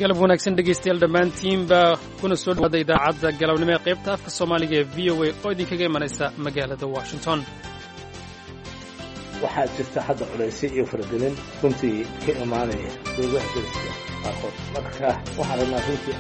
galab wanaagsan dhegaystayaal dhammaantiinba kuna soo dhawaada idaacadda galabnimo ee qaybta afka soomaaliga ee v o a oo idinkaga imanaysa magaalada washington. waxaa jirta hadda culaysyo iyo faragelin runtii ka imaanaya dowladaha dariska qaarkood marka waxaan rabnaa runtii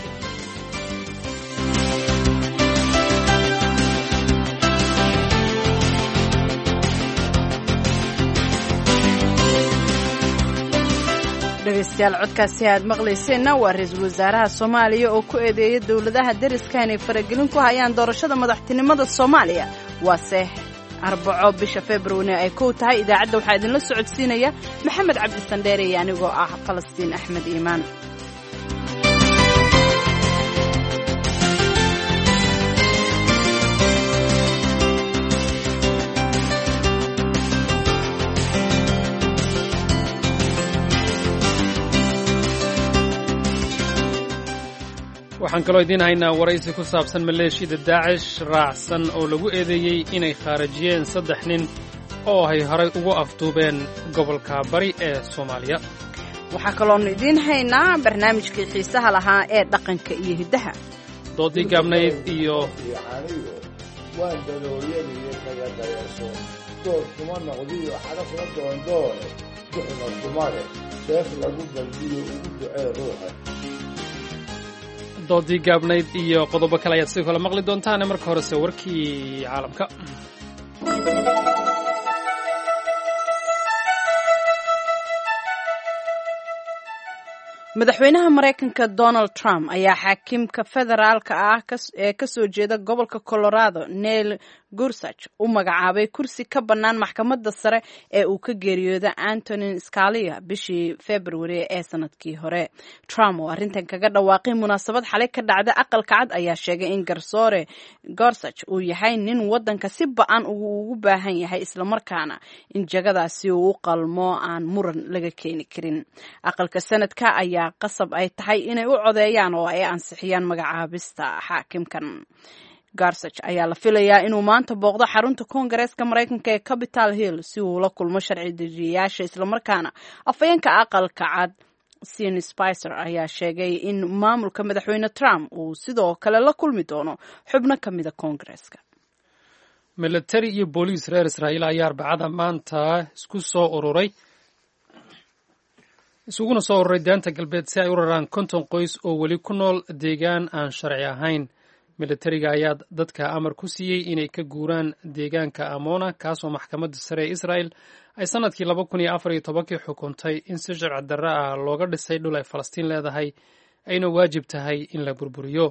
dhegaystayaal codkaasi aad maqlayseenna waa ra-iisul wasaaraha soomaaliya oo ku eedeeyay dowladaha dariska inay faragelin ku hayaan doorashada madaxtinimada soomaaliya waase arbaco bisha februari ay kow tahay. idaacadda waxaa idinla socodsiinaya maxamed cabdi sandheere iyo anigoo ah falastiin axmed iimaan. waxaan kaloo idiin haynaa waraysi ku saabsan maleeshiyada daacish raacsan oo lagu eedeeyey inay khaarajiyeen 3 nin oo ay horay ugu afduubeen gobolka bari ee soomaaliya. waxaa kaloonu idiin haynaa barnaamijkii xiisaha lahaa ee dhaqanka iyo hiddaha, doodii gaabnayd iyo waan dadoolyadiiyo kaga dayasho dood kuma noqdiyo xaraf la doondoone duxna kumale seef lagu galbiyo ugu ducee ruuxa. doodii gaabnayd iyo qodobo kale ayaad sidoo kale maqli doontaan. marka horese warkii caalamka. madaxweynaha maraykanka Donald Trump ayaa xaakimka federaalka ah ee ka soo jeeda gobolka Colorado Neil Gorsuch u magacaabay kursi ka bannaan maxkamadda sare ee uu ka geeriyooday Antonin Scalia bishii February ee sanadkii hore. Trump oo arrintan kaga dhawaaqay munaasabad xalay ka dhacday aqalka cad ayaa sheegay in garsoore Gorsuch uu yahay nin waddanka si ba'an ugu baahan yahay islamarkaana in jagadaasi uu u qalmo aan muran laga keeni karin. aqalka sanadka ayaa qasab ay tahay inay u codeeyaan oo ay ansixiyaan magacaabista xaakimkan. Gorsuch ayaa la filayaa inuu maanta booqdo xarunta Koongareeska Maraykanka ee Capitol Hill si uu la kulmo sharci dejiyayaasha islamarkaana afhayeenka aqalka cad Sean Spicer ayaa sheegay in maamulka madaxweyne Trump uu sidoo kale la kulmi doono xubno ka mida Koongareeska. military iyo booliis reer Israa'iil ayaa arbacada maanta isuguna soo ururay daanta galbeed si ay u raraan 50 qoys oo weli ku nool deegaan aan sharci ahayn. militariga ayaa dadka amar ku siiyey inay ka guuraan deegaanka Amona kaasoo maxkamadda sare ee Israa'iil ay sanadkii 2014 xukuntay in si sharci darro ah looga dhisay dhul ay Falastiin leedahay ayna waajib tahay in la burburiyo.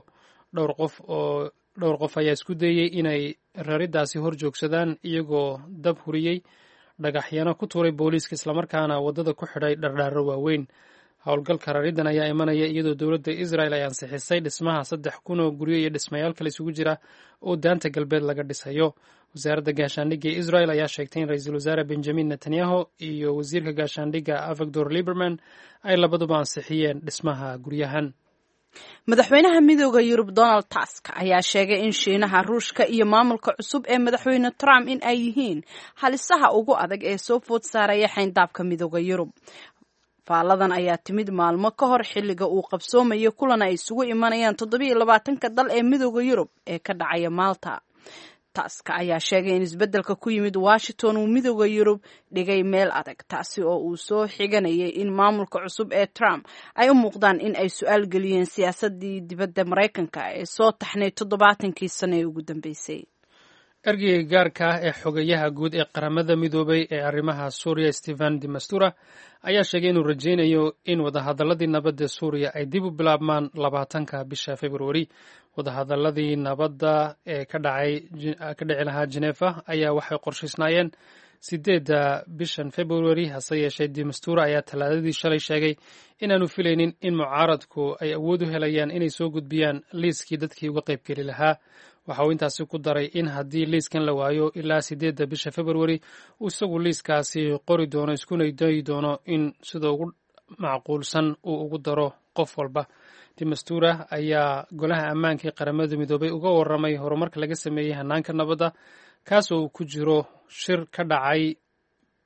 dhowr qof ayaa isku dayey inay raridaasi hor joogsadaan iyagoo dab huriyey, dhagaxyano ku tuuray booliiska islamarkaana waddada ku xidhay dhardhaaro waaweyn. howlgalka raridan ayaa imanaya iyadoo dowladda Israel ay ansixisay dhismaha 3,000 oo guryo iyo dhismayaal kale isugu jira oo daanta galbeed laga dhisayo. wasaaradda gaashaandhigga ee Israel ayaa sheegtay in ra-iisul wasaare Benjamin Netanyahu iyo wasiirka gaashaandhigga Avigdor Lieberman ay labaduba ansixiyeen dhismaha guryahan. madaxweynaha midooda Yurub Donald Tusk ayaa sheegay in Shiinaha, Ruushka iyo maamulka cusub ee madaxweyne Trump in ay yihiin halisaha ugu adag ee soo food saaraya xayndaabka midooda Yurub. faaladan ayaa timid maalmo ka hor xilliga uu qabsoomayo kulan ay isugu imanayaan 27 dal ee midooda Yurub ee ka dhacaya Malta. Tusk ayaa sheegay in isbeddelka ku yimid Washington uu midooda Yurub dhigay meel adag, taasi oo uu soo xiganayay in maamulka cusub ee Trump ay u muuqdaan in ay su'aal geliyeen siyaasaddii dibadda Maraykanka ee soo taxnay 70kii sano ee ugu dambeysay. ergeyga gaarka ah ee xogayaha guud ee qaramada midoobay ee arrimaha Suuriya Stefan de Mistura ayaa sheegay inuu rajaynayo in wadahadaladii nabadda Suuriya ay dib u bilaabmaan 20ka bisha February. wadahadaladii nabadda ee ka dhici lahaa Geneva ayaa waxay qorshaysnaayeen 8 bishan February. hase yeeshee de Mistura ayaa talaadadii shalay sheegay inaanu filaynin in mucaaradku ay awood u helayaan inay soo gudbiyaan liiskii dadkii uga qaybgeli lahaa. waxa uu intaasi ku daray in haddii liiskan la waayo ilaa 8 bisha February uu isagu liiskaasi qori doono iskuna dayi doono in sida ugu macquulsan uu ugu daro qof walba. de Mistura ayaa golaha ammaanka ee qaramada midoobay uga warramay horumarka laga sameeyey hanaanka nabadda kaasoo uu ku jiro shir ka dhacay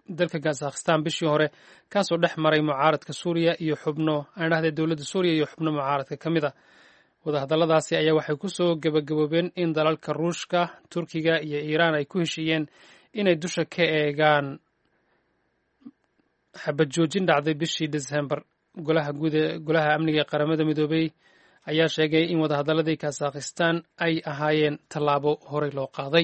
dalka kazakhistan bishii hore kaasoo dhex maray mucaaradka suuriya iyo xubno aan dhahday dowladda suuriya iyo xubno mucaaradka ka mid a wadahadalladaasi ayaa waxay ku soo gebagaboobeen in dalalka ruushka turkiga iyo iiraan ay ku heshiiyeen inay dusha ka eegaan xabad joojin dhacday bishii December. golaha amniga ee qaramada midoobay ayaa sheegay in wadahadalladii kazakhistan ay ahaayeen tallaabo horey loo qaaday.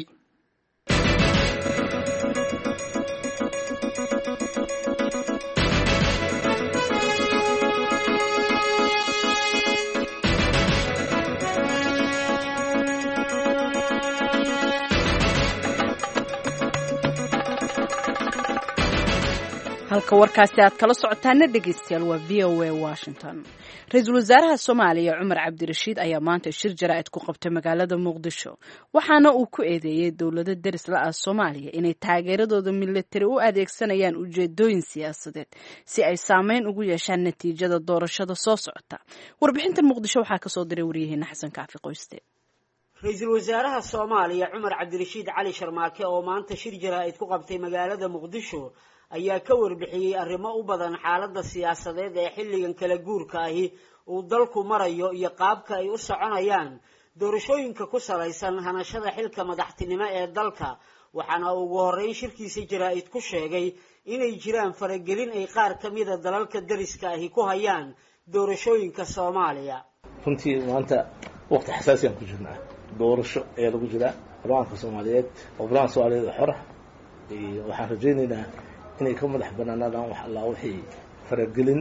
halka warkaasi aad kala socotaana dhegeystayaal waa VOA Washington. Ra-iisul wasaaraha Soomaaliya Cumar Cabdirashiid ayaa maanta shir jaraa'id ku qabtay magaalada Muqdisho waxaana uu ku eedeeyay dowladda deris la ah Soomaaliya inay taageeradooda militari u adeegsanayaan ujeedooyin siyaasadeed si ay saameyn ugu yeeshaan natiijada doorashada soo socota. Warbixinta Muqdisho waxaa ka soo diray wariyaheena Xasan Kaafi Qoyste. ra-iisul wasaaraha Soomaaliya Cumar Cabdirashiid Cali Sharmaake oo maanta shir jaraa'id ku qabtay magaalada Muqdisho ayaa ka warbixiyay arrimo u badan xaaladda siyaasadeed ee xilligan kala guurka ahi uu dalku marayo iyo qaabka ay u soconayaan doorashooyinka ku salaysan hanashada xilka madaxtinimo ee dalka waxaana ugu horreyn shirkiisa jaraa'id ku sheegay inay jiraan faragelin ay qaar ka mida dalalka dariska ahi ku hayaan doorashooyinka Soomaaliya. runtii maanta waqti xasaasi ah ku jirnaa doorasho ee lagu jira barnaamijka Soomaaliyeed oo barnaamijka Soomaaliyeed xor ah waxaan rajaynaynaa inay ka madax banaanaadaan wax alla wixii faragelin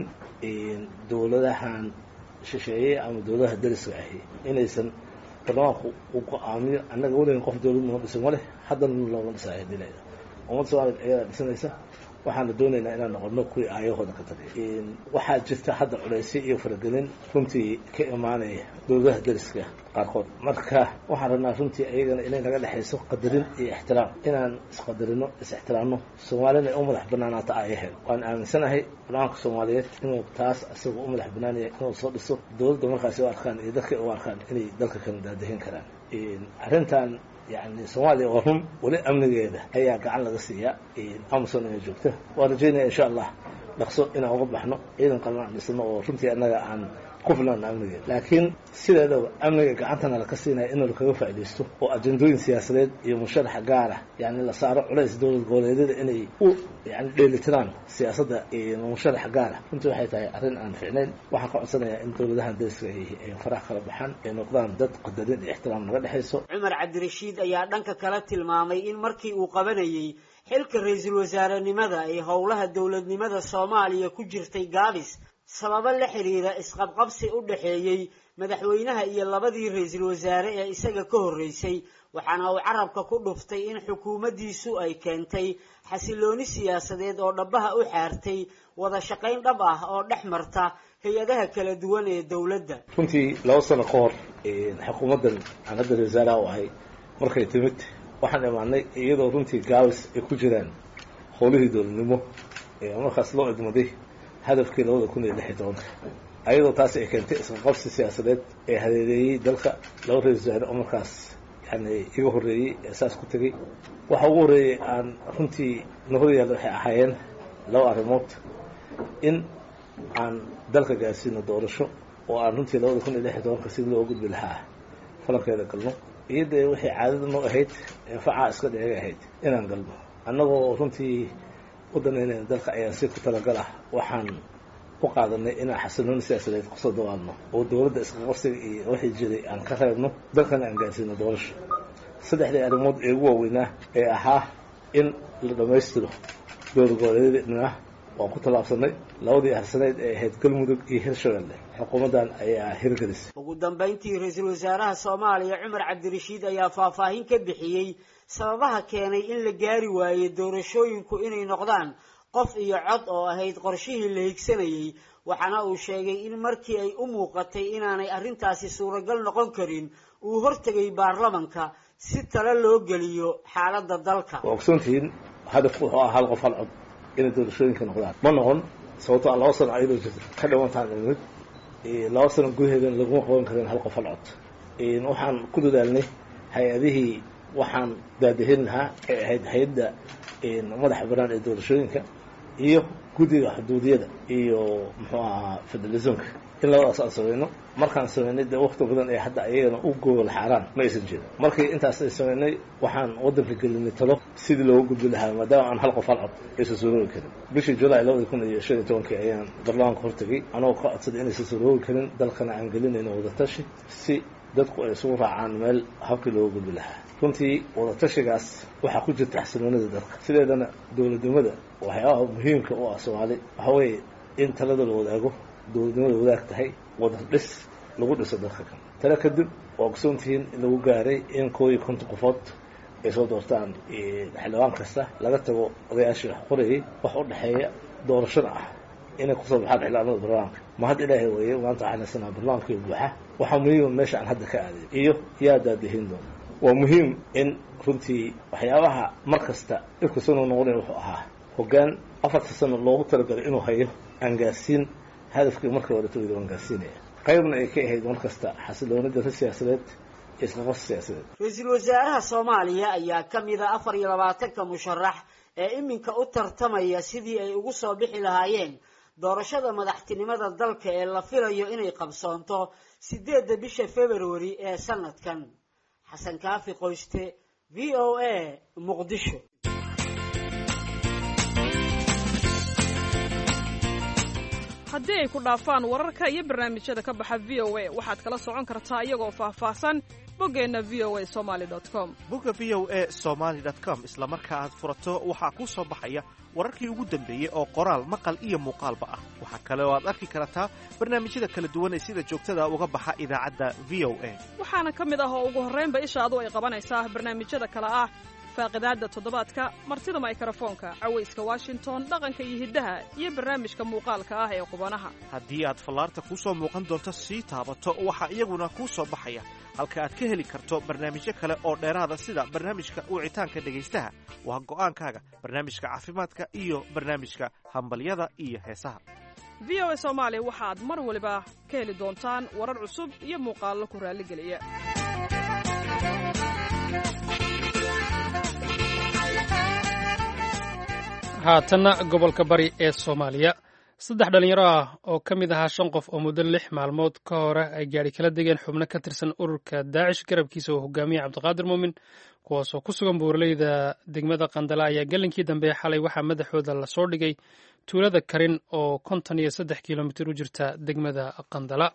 dowladahan shisheeye ama dowladaha dariska ahi inaysan barnaamijku u go'aamiyo annaga weligan qof dowlad noo dhisan ma leh haddana looma dhisaayo dilayda ummadda Soomaaliyeed ayadaa dhisanaysa waxaan doonaynaa inaan noqono kuwii aayahooda ka tagay waxaa jirta hadda culaysyo iyo faragelin runtii ka imaanaya dowladaha dariska qaarkood marka waxaan rabnaa runtii ayagana inay naga dhexayso qadarin iyo ixtiraam inaan isqadarino is-ixtiraamno Soomaalina ay u madax banaanaato aayaheed waan aaminsanahay barnaamijka Soomaaliyeed inuu taas isagu u madax banaanaya inuu soo dhiso dowladda markaasi u arkaan iyo dadka u arkaan inay dalka kala daadahin karaan arrintan يعني Soomaaliya oo run wali amnigeeda ayaa gacan laga siiyaa Amazon ee joogta waan rajaynayaa insha Allah dhaqso inaan uga baxno ciidan qalmaan dhisno oo runtii annaga aan ku filan amnigeeda laakiin sideedaba amniga gacantana la ka siinaya in laga faa'iideysto oo ajandooyin siyaasadeed iyo musharax gaar ah yani la saaro culays dowlad goboleedyada inay u yani dheelitiraan siyaasadda iyo musharax gaar ah runtii waxay tahay arrin aan fiicnayn waxaan ka codsanayaa in dowladahan dariska ay farax kala baxaan ay noqdaan dad qadarin iyo ixtiraam naga dhexayso. Cumar Cabdirashiid ayaa dhanka kala tilmaamay in markii uu qabanayay xilka ra'iisul wasaarenimada ay howlaha dowladnimada Soomaaliya ku jirtay gaabis sabab la xiriira isqabqabsi u dhaxeeyay madaxweynaha iyo labadii ra'iisul wasaare ee isaga ka horeysay waxaana uu carabka ku dhuftay in xukuumaddiisu ay keentay xasilooni siyaasadeed oo dhabaha u xaartay wada shaqayn dhab ah oo dhex marta hay'adaha kala duwan ee dawladda. runtii 2 sano ka hor xukuumaddan aan hadda wasaaraha u ahay markay timid waxaan imaanay iyadoo runtii gaabis ay ku jiraan howlihii dowladnimo markaas loo idmaday hadafkii 2016 ayadoo taas ay keentay isqabqabsi siyaasadeed ee hareereeyay dalka laba ra'iisul wasaare oo markaas yani iga horeeyay asaas ku tagay waxa ugu horeeyay aan runtii nahoryaal waxay ahaayeen 2 arrimood in aan dalka gaarsiino doorasho oo aan runtii 2016 si loo gudbi lahaa falankeeda galno iyadoo waxay caadada noo ahayd faca iska dheega ahayd inaan galno annagoo runtii waddanayna dalka ayaa si ku talagal ah waxaan u qaadanay inaan xasilooni siyaasadeed ku soo dawaalno oo dowladda isqabqabsiga iyo wixii jiray aan ka reebno dalkana aan gaarsiino doorasho saddexdii arrimood ee ugu waaweynaa ee ahaa in la dhammaystiro dowlad goboleedyada waan ku talaabsanay labadii harsaneed ee ahayd Galmudug iyo Hirshabelle xukuumaddan ayaa hirgelisay. ugu dambeyntii ra'iisul wasaaraha Soomaaliya Cumar Cabdirashiid ayaa faahfaahin ka bixiyay sababaha keenay in la gaari waayo doorashooyinku inay noqdaan qof iyo cod oo ahayd qorshihii la higsanayay waxaana uu sheegay in markii ay u muuqatay inaanay arrintaasi suuragal noqon karin uu hortagay baarlamanka si talo loo geliyo xaaladda dalka. ogsoontiin hadafku wuxuu ahaa hal qof hal cod in doorashooyinka noqdaan ma noqon sababtoo ah 2 sano ayadoo jirta ka dhawaantaan imid 2 sano gudaheeda laguma qaban karin hal qof hal cod waxaan ku dadaalnay hay-adihii waxaan daadahin lahaa ay ahayd hay-adda madaxa banaan ee doorashooyinka iyo guddiga xuduudiyada iyo muxuu ahaa federalismka in labadaas aan samayno markaan samaynay dee wakti badan ee hadda ayagana u gogol xaaraan ma aysan jirin markii intaas ay samaynay waxaan waddanka gelinay talo sidii looga gudbi lahaa maadaama aan hal qof hal cod aysan suroogi karin bishii julaay 2015 ayaan baarlamaanka hortagay anagoo ka codsaday inaysan suroogi karin dalkana aan gelinayno wadatashi si dadku ay isugu raacaan meel habkii looga gudbi lahaa runtii wadatashigaas waxaa ku jirta xasiloonida dalka sideedana dowladnimada waxyaabaha muhiimka u ah Soomaali waxa weeye in talada la wadaago dowladnimada wadaag tahay wada dhis lagu dhiso dalka kan tala kadib oo ogsoontihiin in lagu gaaray in kooyi konton qofood ay soo doortaan xildhibaan kasta laga tago odayaashii wax qorayay wax u dhexeeya doorashada ah inay kusoo baxaan xildhibaanada baarlamaanka ma had ilaahay weeye maanta waxaan haysanaa baarlamaankii buuxa waxaa muhiim meesha aan hadda ka aaday iyo yaa daadihin doona waa muhiim in runtii waxyaabaha mar kasta dhibka soo noqonaya wuxuu ahaa hoggaan 4 sano loogu talagalay inuu hayo aan gaarsiin hadafkii markii hore tooyada aan gaarsiinaya qaybna ay ka ahayd mar kasta xasiloonida siyaasadeed isqabas siyaasadeed ra'iisul wasaaraha Soomaaliya ayaa kamid ah 24 musharax ee iminka u tartamaya sidii ay ugu soo bixi lahaayeen doorashada madaxtinimada dalka ee la filayo inay qabsoonto 8 bisha February ee sanadkan xasan kaafi qoyste VOA Muqdisho haddii ay ku dhaafaan wararka iyo barnaamijyada ka baxa VOA waxaad kala socon kartaa iyagoo faahfaahsan boggeena voasomali.com bogga voasomali.com isla marka aad furato waxaa kuu soo baxaya wararkii ugu dambeeyey oo qoraal maqal iyo muuqaalba ah waxaa kale oo aad arki kartaa barnaamijyada kala duwan ee sida joogtada uga baxa idaacadda VOA waxaana ka mid ah oo ugu horraynba ishaadu ay qabanaysaa barnaamijyada kale ah faaqidaadda toddobaadka martida mikrofoonka cawayska Washington dhaqanka iyo hiddaha iyo barnaamijka muuqaalka ah ee qubanaha haddii aad fallaarta ku soo muuqan doonto sii taabato waxaa iyaguna kuu soo baxaya halka aad ka heli karto barnaamijyo kale oo dheeraada sida barnaamijka wicitaanka dhegaystaha waa go'aankaaga barnaamijka caafimaadka iyo barnaamijka hambalyada iyo heesaha VOA Soomaali waxaad mar waliba ka heli doontaan warar cusub iyo muuqaallo ku raaligeliya haatanna gobolka bari ee Soomaaliya 3 dhalinyaro ah oo ka mid ahaa 5 qof oo muddo 6 maalmood ka hor ay gaari kala degeen xubno ka tirsan ururka Daacish garabkiisa oo hogaamiye Cabdiqaadir Muumin kuwaas oo ku sugan buuraleyda degmada Qandala ayaa galinkii dambe xalay waxaa madaxooda la soo dhigay tuulada Karin oo 53 kiiloomitir u jirta degmada Qandala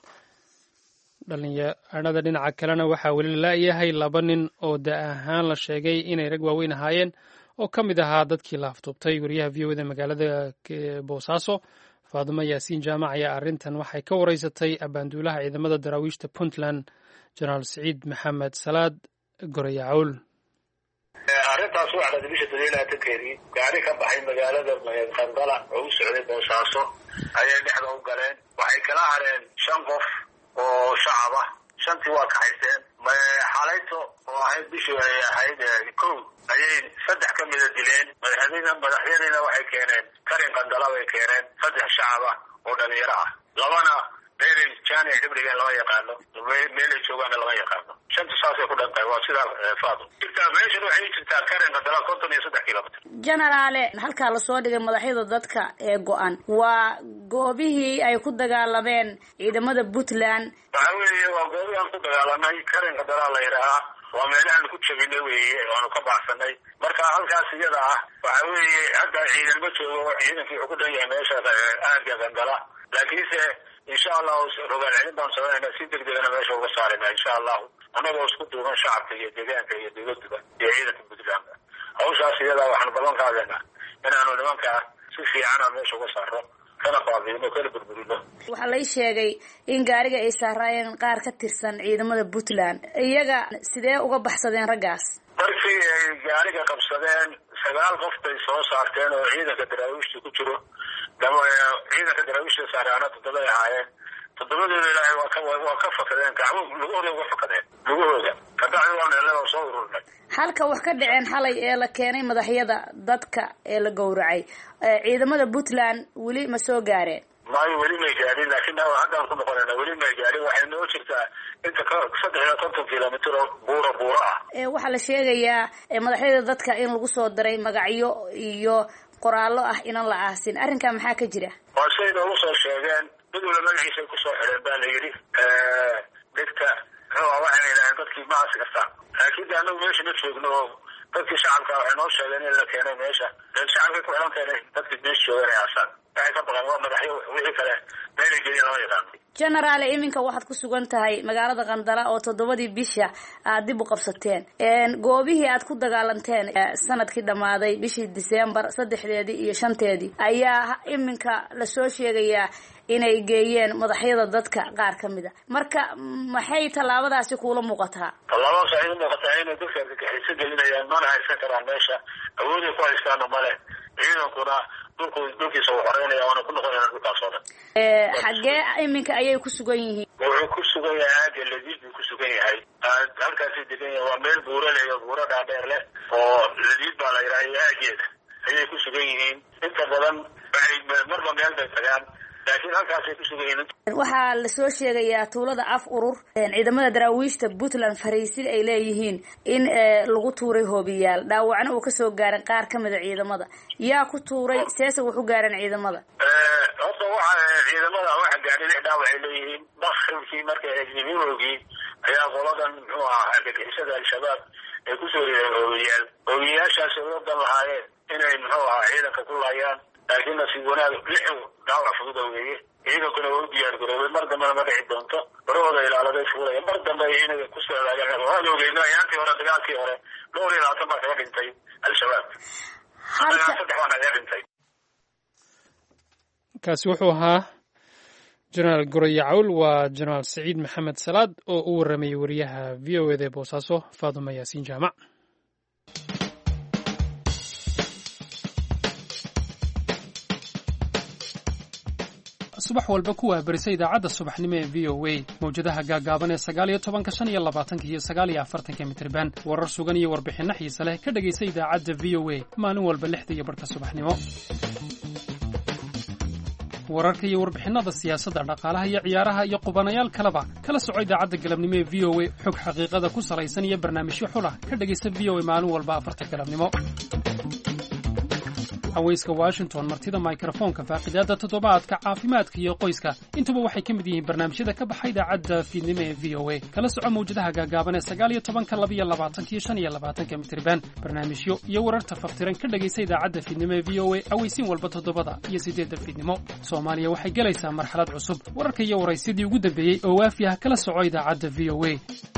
dhalinyarada dhinaca kalena waxaa weli la yahay 2 nin oo da ahaan la sheegay inay rag waaweyn ahaayeen oo ka mid ahaa dadkii la afduubtay wariyaha VOA magaalada Boosaaso Faaduma Yaasiin Jaamac ayaa arrintan waxay ka wareysatay abaanduulaha ciidamada daraawiishta Puntland General Saciid Maxamed Salaad Gorayacowl arrintaas waxaa la dibisha dadweynaha gaari ka baxay magaalada Qandala oo u socday Boosaaso ayay dhexda u galeen waxay kala hareen 5 qof oo shacab ah 5tii waa ka haysteen xalayto oo ahayd bishii ay ahayd 1 ayay 3 ka mid dileen madaxyadina waxay keeneen Karin Qandala way keeneen 3 shacab ah oo dhalinyaro ah 2na meelay jaanay dhibrigan lama yaqaano meelay joogaan lama yaqaano 5 saasay ku dhantay waa sida faado inta meesha waxay jirtaa Karin Qandala 53 kiiloomitir Generaale halka la soo dhigay madaxyada dadka ee go'an waa goobihii ay ku dagaalameen ciidamada Puntland waa goobihii aan ku dagaalamay Karin Qandala la yiraahdaa waa meelahan ku jabinay weeye oo ka baxsanay marka halkaas iyada ah waxa weeye hadda ciidanba joogo ciidankii ugu dhanyahay meesha aagga Qandala laakiinse insha Allah rogaal cilmi baan sameynaa si degdegna meesha uga saarayna insha Allah anagoo isku duuban shacabka iyo deegaanka iyo dowladda iyo ciidanka Puntland hawshaas iyada waxaan balan qaadanaa inaanu nimanka si fiican meesha uga saaro kana qaadayno kala burburino waxa la sheegay in gaariga ay saarayeen qaar ka tirsan ciidamada Puntland iyaga sidee uga baxsadeen ragaas markii ay gaariga qabsadeen 9 qof bay soo saarteen oo ciidanka daraawiishta ku jiro ciidanka daraawiishta saarana 7 ahaayeen 7dooda ilaahay waa ka fakadeen gacmo lugooda uga fakadeen lugooda kadacay waa meelaha soo ururnay halka wax ka dhaceen xalay ee la keenay madaxyada dadka ee la gowracay ciidamada Puntland wali ma soo gaareen maayo weli may gaadhin laakiin haddaan ku noqonayna weli may gaadhin waxay noo jirtaa inta 350 kilomitir oo buura ah. Waxaa la sheegayaa madaxyada dadka in lagu soo diray magacyo iyo qoraallo ah inaan la aasin. Arrinka maxaa ka jira? Waa shay noogu soo sheegeen mid walba magaciisa ku soo xidheen baa la yidhi dadka waxay yidhahdeen dadkii ma aasi kartaa laakiin anagu meesha ma joogno dadkii shacabka waxay noo sheegeen in la keenay meesha shacabkay ku xilan tahay dadkii meesha joogan ay aasaan waxay ka baqan waa madaxyo wixii kale meelay gelin lama yaqaan. Generaal, iminka waxaad ku sugan tahay magaalada Qandala oo 7 bisha aad dib u qabsateen. Goobihii aad ku dagaalanteen sanadkii dhamaaday bishii December 3 iyo 5 ayaa iminka la soo sheegayaa inay geeyeen madaxyada dadka qaar kamid ah. Marka maxay talaabadaasi kula muuqataa? Talaabadaasi ay muuqataa inay dadka gaxaysa gelinayaan mana haysan karaan meesha awood ay ku haystaan male ciidankuna dhulkiisa uu xoreynaya waana ku noqonayaan dhulkaasoo dhan. Xagee iminka ayay ku sugan yihiin? Wuxuu ku sugan yahay aagga Ladiid buu ku sugan yahay. Halkaasi degan yahay waa meel buuro leh oo buuro dhaadheer leh oo Ladiid baa la yidhaahdaa aaggeeda ayay ku sugan yihiin. Inta badan waxay marba meel bay tagaan laakiin halkaasay ku sugan yihiin. Waxaa la soo sheegayaa tuulada Af Urur ciidamada daraawiishta Puntland fariisin ay leeyihiin in lagu tuuray hoobiyaal dhaawacna uu ka soo gaaray qaar kamid ah ciidamada. Yaa ku tuuray seesa wuxuu gaaran ciidamada? Horta waxa ciidamada waxa gaaray dhaawac ay leeyihiin dakhilkii markay ajnabiyoogii ayaa qoladan muxuu ahaa argagixisada al-shabaab ay ku soo riday hoobiyaashaas oo dhan lahaayeen inay muxuu ahaa ciidanka ku laayaan laakiin nasiib wanaag lixu dhaawac fudud weeye ciidankuna waa u diyaar garoobay mar dambe ma dhici doonto barahooda ilaaladay fuulaya mar dambe inay ku socdaan waa ogeynaa yaantii hore dagaalkii hore 220 baa kaga dhintay al-shabaab kaasi wuxuu ahaa jenaraal Goroya Cawl waa jenaraal Saciid Maxamed Salaad oo u waramayay wariyaha VOA Boosaaso Faaduma Yaasiin Jaamac. subax walba ku waabarisay idaacadda subaxnimo ee VOA mawjadaha gaagaaban ee 19, 25 iyo 49 mitirban warar sugan iyo warbixinno xiiso leh ka dhagaysa idaacadda VOA maalin walba 6:00 subaxnimo. wararka iyo warbixinada siyaasadda dhaqaalaha iyo ciyaaraha iyo qubanayaal kaleba kala soco idaacadda galabnimo ee VOA xog xaqiiqada ku salaysan iyo barnaamijyo xulah ka dhagaysa VOA maalin walba 4 galabnimo. haweyska Washington martida microphone-ka faaqidaada toddobaadka caafimaadka iyo qoyska intuba waxay ka mid yihiin barnaamijyada ka baxay idaacadda fiidnimo ee VOA kala soco mawjadaha gaagaaban ee 19, 22 iyo 25 mitirban barnaamijyo iyo wararta faftiran ka dhagaysa idaacadda fiidnimo ee VOA aweysiin walba 7 iyo 8 fiidnimo. Soomaaliya waxay galaysaa marxalad cusub wararka iyo waraysidii ugu dambeeyay oo waafi ah kala soco idaacadda VOA.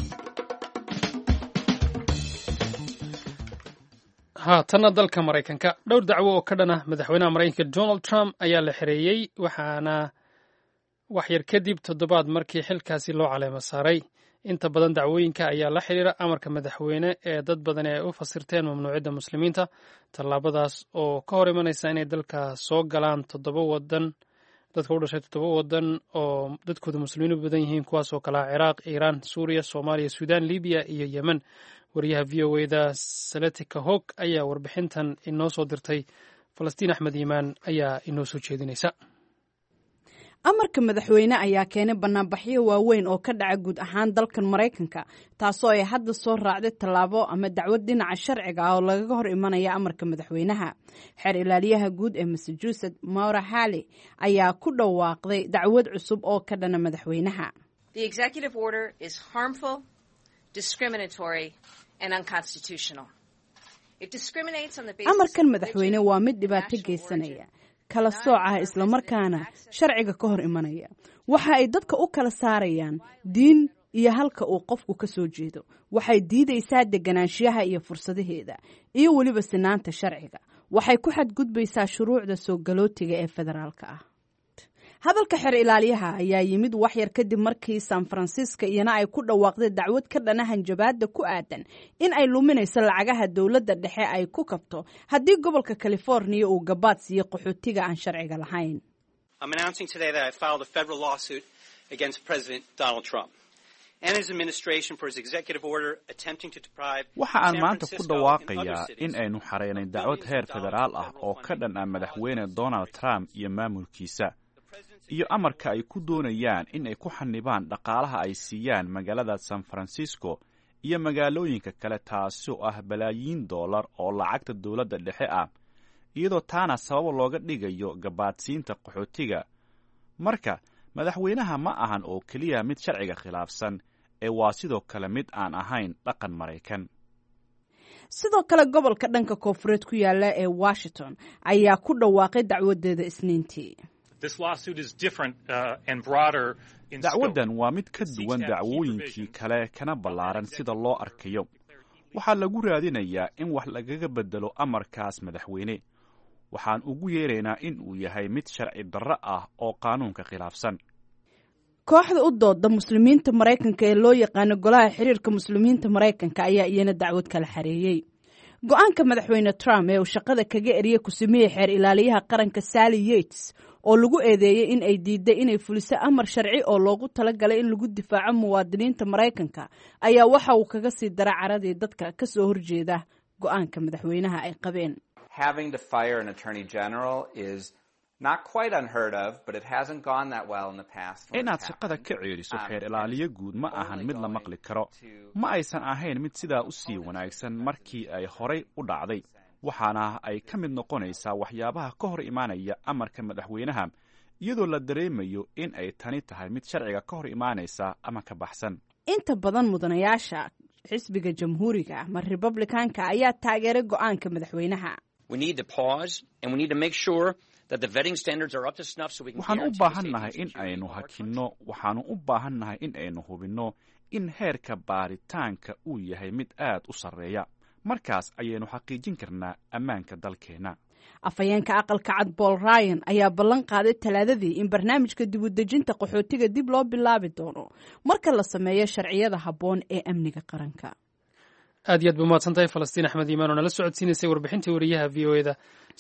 haatana dalka Maraykanka dhowr dacwo oo ka dhana madaxweynaha Maraykanka Donald Trump ayaa la xereeyay waxaana wax yar kadib toddobaad markii xilkaasi loo caleemo saaray. inta badan dacwooyinka ayaa la xiriira amarka madaxweyne ee dad badan ay u fasirteen mamnuucida muslimiinta tallaabadaas oo ka hor imanaysa inay dalka soo galaan 7 wadan dadka u dhashay 7 wadan oo dadkooda muslimiin u badan yihiin kuwaas oo kala Ciraaq, Iran, Suuriya, Soomaaliya, Suudaan, Liibiya iyo Yemen. wariyaha VOA-da Salatika Hawk ayaa warbixintan inoo soo dirtay. Falastiin Axmed Iimaan ayaa inoo soo jeedinaysa. amarka madaxweyne ayaa keenay banaanbaxyo waaweyn oo ka dhaca guud ahaan dalkan Maraykanka taasoo ay hadda soo raacday tallaabo ama dacwad dhinaca sharciga ah oo lagaga hor imanaya amarka madaxweynaha. xeer ilaaliyaha guud ee Massachusetts Maura Haley ayaa ku dhawaaqday dacwad cusub oo ka dhana madaxweynaha. The executive order is harmful, discriminatory and unconstitutional. It discriminates on the basis amarkan madaxweyne waa mid dhibaato geysanaya kala sooca isla markaana sharciga ka hor imanaya waxa ay dadka u kala saarayaan diin iyo halka uu qofku ka soo jeedo waxay diidaysaa deganaanshiyaha iyo fursadaheeda iyo waliba sinaanta sharciga waxay ku xadgudbaysaa shuruucda soo galootiga ee federaalka ah. hadalka xeer ilaaliyaha ayaa yimid wax yar kadib markii San Francisco iyana ay ku dhawaaqday dacwad ka dhana hanjabaadda ku aadan in ay luminayso lacagaha dawladda dhexe ay ku kabto haddii gobolka California uu gabaad siiyo qaxootiga aan sharciga lahayn. I'm announcing today that I filed a federal lawsuit against President Donald Trump and his administration for his executive order attempting to deprive. waxa aan maanta ku dhawaaqayaa in aynu xareynay dacwad heer federaal ah oo ka dhan ah madaxweyne Donald Trump iyo maamulkiisa iyo amarka ay ku doonayaan in ay ku xanibaan dhaqaalaha ay siiyaan magaalada San Francisco iyo magaalooyinka kale taasoo ah balaayiin dollar oo lacagta dowladda dhexe ah iyadoo taana sabab looga dhigayo gabaadsiinta qaxootiga. marka madaxweynaha ma ahan oo keliya mid sharciga khilaafsan ee waa sidoo kale mid aan ahayn dhaqan Maraykan. sidoo kale gobolka dhanka koonfureed ku yaala ee Washington ayaa ku dhawaaqay dacwadeeda Isniintii. dacwadan waa mid ka duwan dacwooyinkii kale kana ballaaran sida loo arkayo. waxaa lagu raadinayaa in wax lagaga bedelo amarkaas madaxweyne. waxaan ugu yeeraynaa in uu yahay mid sharci darro ah oo qaanuunka khilaafsan. kooxda u dooda muslimiinta Maraykanka ee loo yaqaano Golaha Xiriirka Muslimiinta Maraykanka ayaa iyana dacwad kala xareeyay. go'aanka madaxweyne Trump ee uu shaqada kaga eriyay ku-sameeye xeer ilaaliyaha qaranka Sally Yates oo lagu eedeeyay in ay diiday inay fuliso amar sharci oo loogu talagalay in lagu difaaco muwaadiniinta Maraykanka ayaa waxa uu kaga sii daray caradii dadka ka soo horjeeda go'aanka madaxweynaha ay qabeen. Having to fire an attorney general is not quite unheard of, but it hasn't gone that well in the past. inaad shaqada ka ceeliso xeer ilaaliye guud ma ahan mid la maqli karo. ma aysan ahayn mid sidaa u sii wanaagsan markii ay horay u dhacday. waxaana ay ka mid noqonaysaa waxyaabaha ka hor imaanaya amarka madaxweynaha iyadoo la dareemayo in ay tani tahay mid sharciga ka hor imaanaysa ama ka baxsan. inta badan mudanayaasha xisbiga jamhuuriga ama Republicanka ayaa taageeray go'aanka madaxweynaha. waxaan u baahannahay in aynu hakinno. waxaanu u baahannahay in aynu hubinno in heerka baaritaanka uu yahay mid aad u sarreeya. markaas ayaynu xaqiijin karnaa ammaanka dalkeenna. afhayeenka aqalka cad Paul Ryan ayaa ballan qaaday Talaadadii in barnaamijka dib u dejinta qaxootiga dib loo bilaabi doono marka la sameeyo sharciyada habboon ee amniga qaranka. aad iyo aad bumahadsantahay Falastiin Axmed Iimaan oo nala socodsiinaysay warbixintii wariyaha VOA-da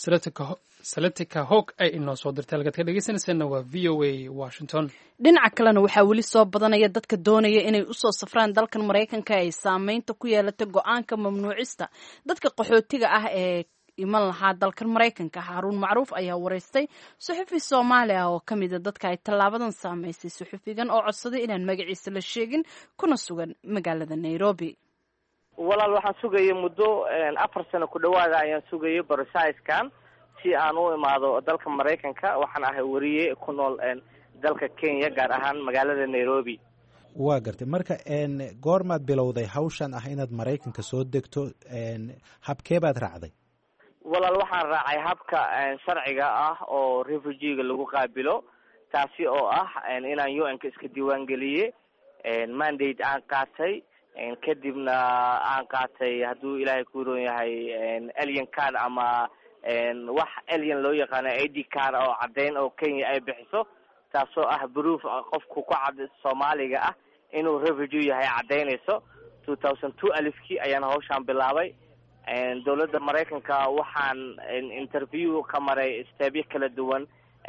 Salatika Hawk ay inoo soo dirtay. halkaad ka dhegeysanaysaanna waa VOA Washington. dhinaca kalena waxaa weli soo badanaya dadka doonaya inay u soo safraan dalkan Maraykanka ay saameynta ku yeelatay go'aanka mamnuucista dadka qaxootiga ah ee iman lahaa dalkan Maraykanka. Haruun Macruuf ayaa wareystay suxufi Soomaali ah oo ka mid ah dadka ay tallaabadan saameysay. suxufigan oo codsaday inaan magaciisa la sheegin kuna sugan magaalada Nairobi. walaal waxaan sugayay muddo 4 sano ku dhawaada ayaan sugayay borosaiskan si aan u imaado dalka Maraykanka. waxaan ahay wariye ku nool dalka Kenya gaar ahaan magaalada Nairobi. waa gartay marka goormaad bilowday hawshan ah inaad Maraykanka soo degto habkee baad raacday? walaal waxaan raacay habka sharciga ah oo refugee-ga lagu qaabilo taasi oo ah inaan UN-ka iska diiwaan geliyay mandate aan qaatay kadibna aan qaatay hadduu ilaahay ku roon yahay alien card ama wax alien loo yaqaano ID card oo caddeyn oo Kenya ay bixiso taasoo ah proof qofku ku cad Soomaaliga ah inuu refugee yahay caddeynayso. 2002 alifkii ayaan hawshaan bilaabay. dowladda Maraykanka waxaan interview ka maray steebyo kala duwan.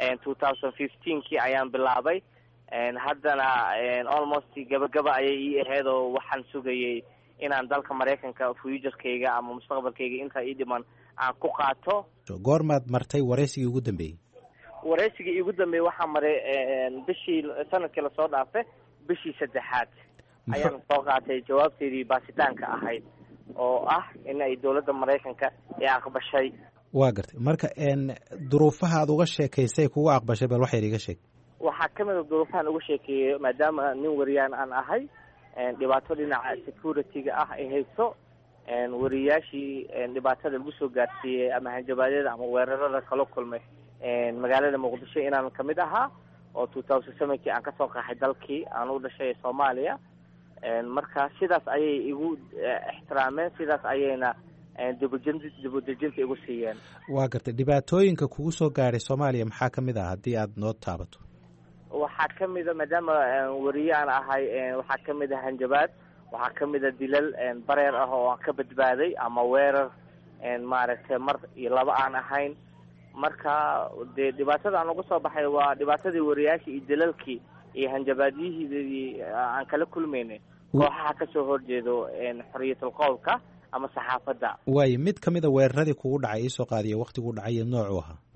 2015kii ayaan bilaabay. haddana almost gabagaba ayay ii ahayd oo waxaan sugayay inaan dalka Maraykanka future-kayga ama mustaqbalkayga inta ii dhiman aan ku qaato. goormaad martay wareysigii ugu dambeeyay? wareysigii ugu dambeeyay waxaan maray bishii sanadkii la soo dhaafay bishii 3aad ayaan soo qaatay jawaabteedii baasitaanka ahayd oo ah in ay dowladda Maraykanka ay aqbashay. waa gartay marka duruufaha aad uga sheekaysay kugu aqbashay bal wax yar iga sheeg. waxaa ka mid ah duruufahan uga sheekeeyay maadaama nin wariyaan aan ahay dhibaato dhinaca security-ga ah ay hayso wariyaashii dhibaatada lagu soo gaarsiiyey ama hanjabaadyada ama weerarada kala kulmay magaalada Muqdisho inaan ka mid ahaa oo 2007kii aan kasoo qaxay dalkii aan u dhashay Soomaaliya. marka sidaas ayay igu ixtiraameen sidaas ayayna dib u dejinta igu siiyeen. waa gartay dhibaatooyinka kugu soo gaaray Soomaaliya maxaa ka mid ah haddii aad noo taabato? waxaa ka mid ah maadaama wariye aan ahay waxaa ka mid ah hanjabaad. waxaa ka mid ah dilal bareer ah oo aan ka badbaaday ama weerar maaragtay mar iyo laba aan ahayn. marka dee dhibaatada aan uga soo baxay waa dhibaatadii wariyaashii iyo dilalkii iyo hanjabaadyihii aan kala kulmaynay kooxaha ka soo horjeedo xorriyatul qowlka ama saxaafadda. waayo mid ka mid a weeraradii kugu dhacay iisoo qaadiya waqtiguu dhacay iyo noocuu ahaa?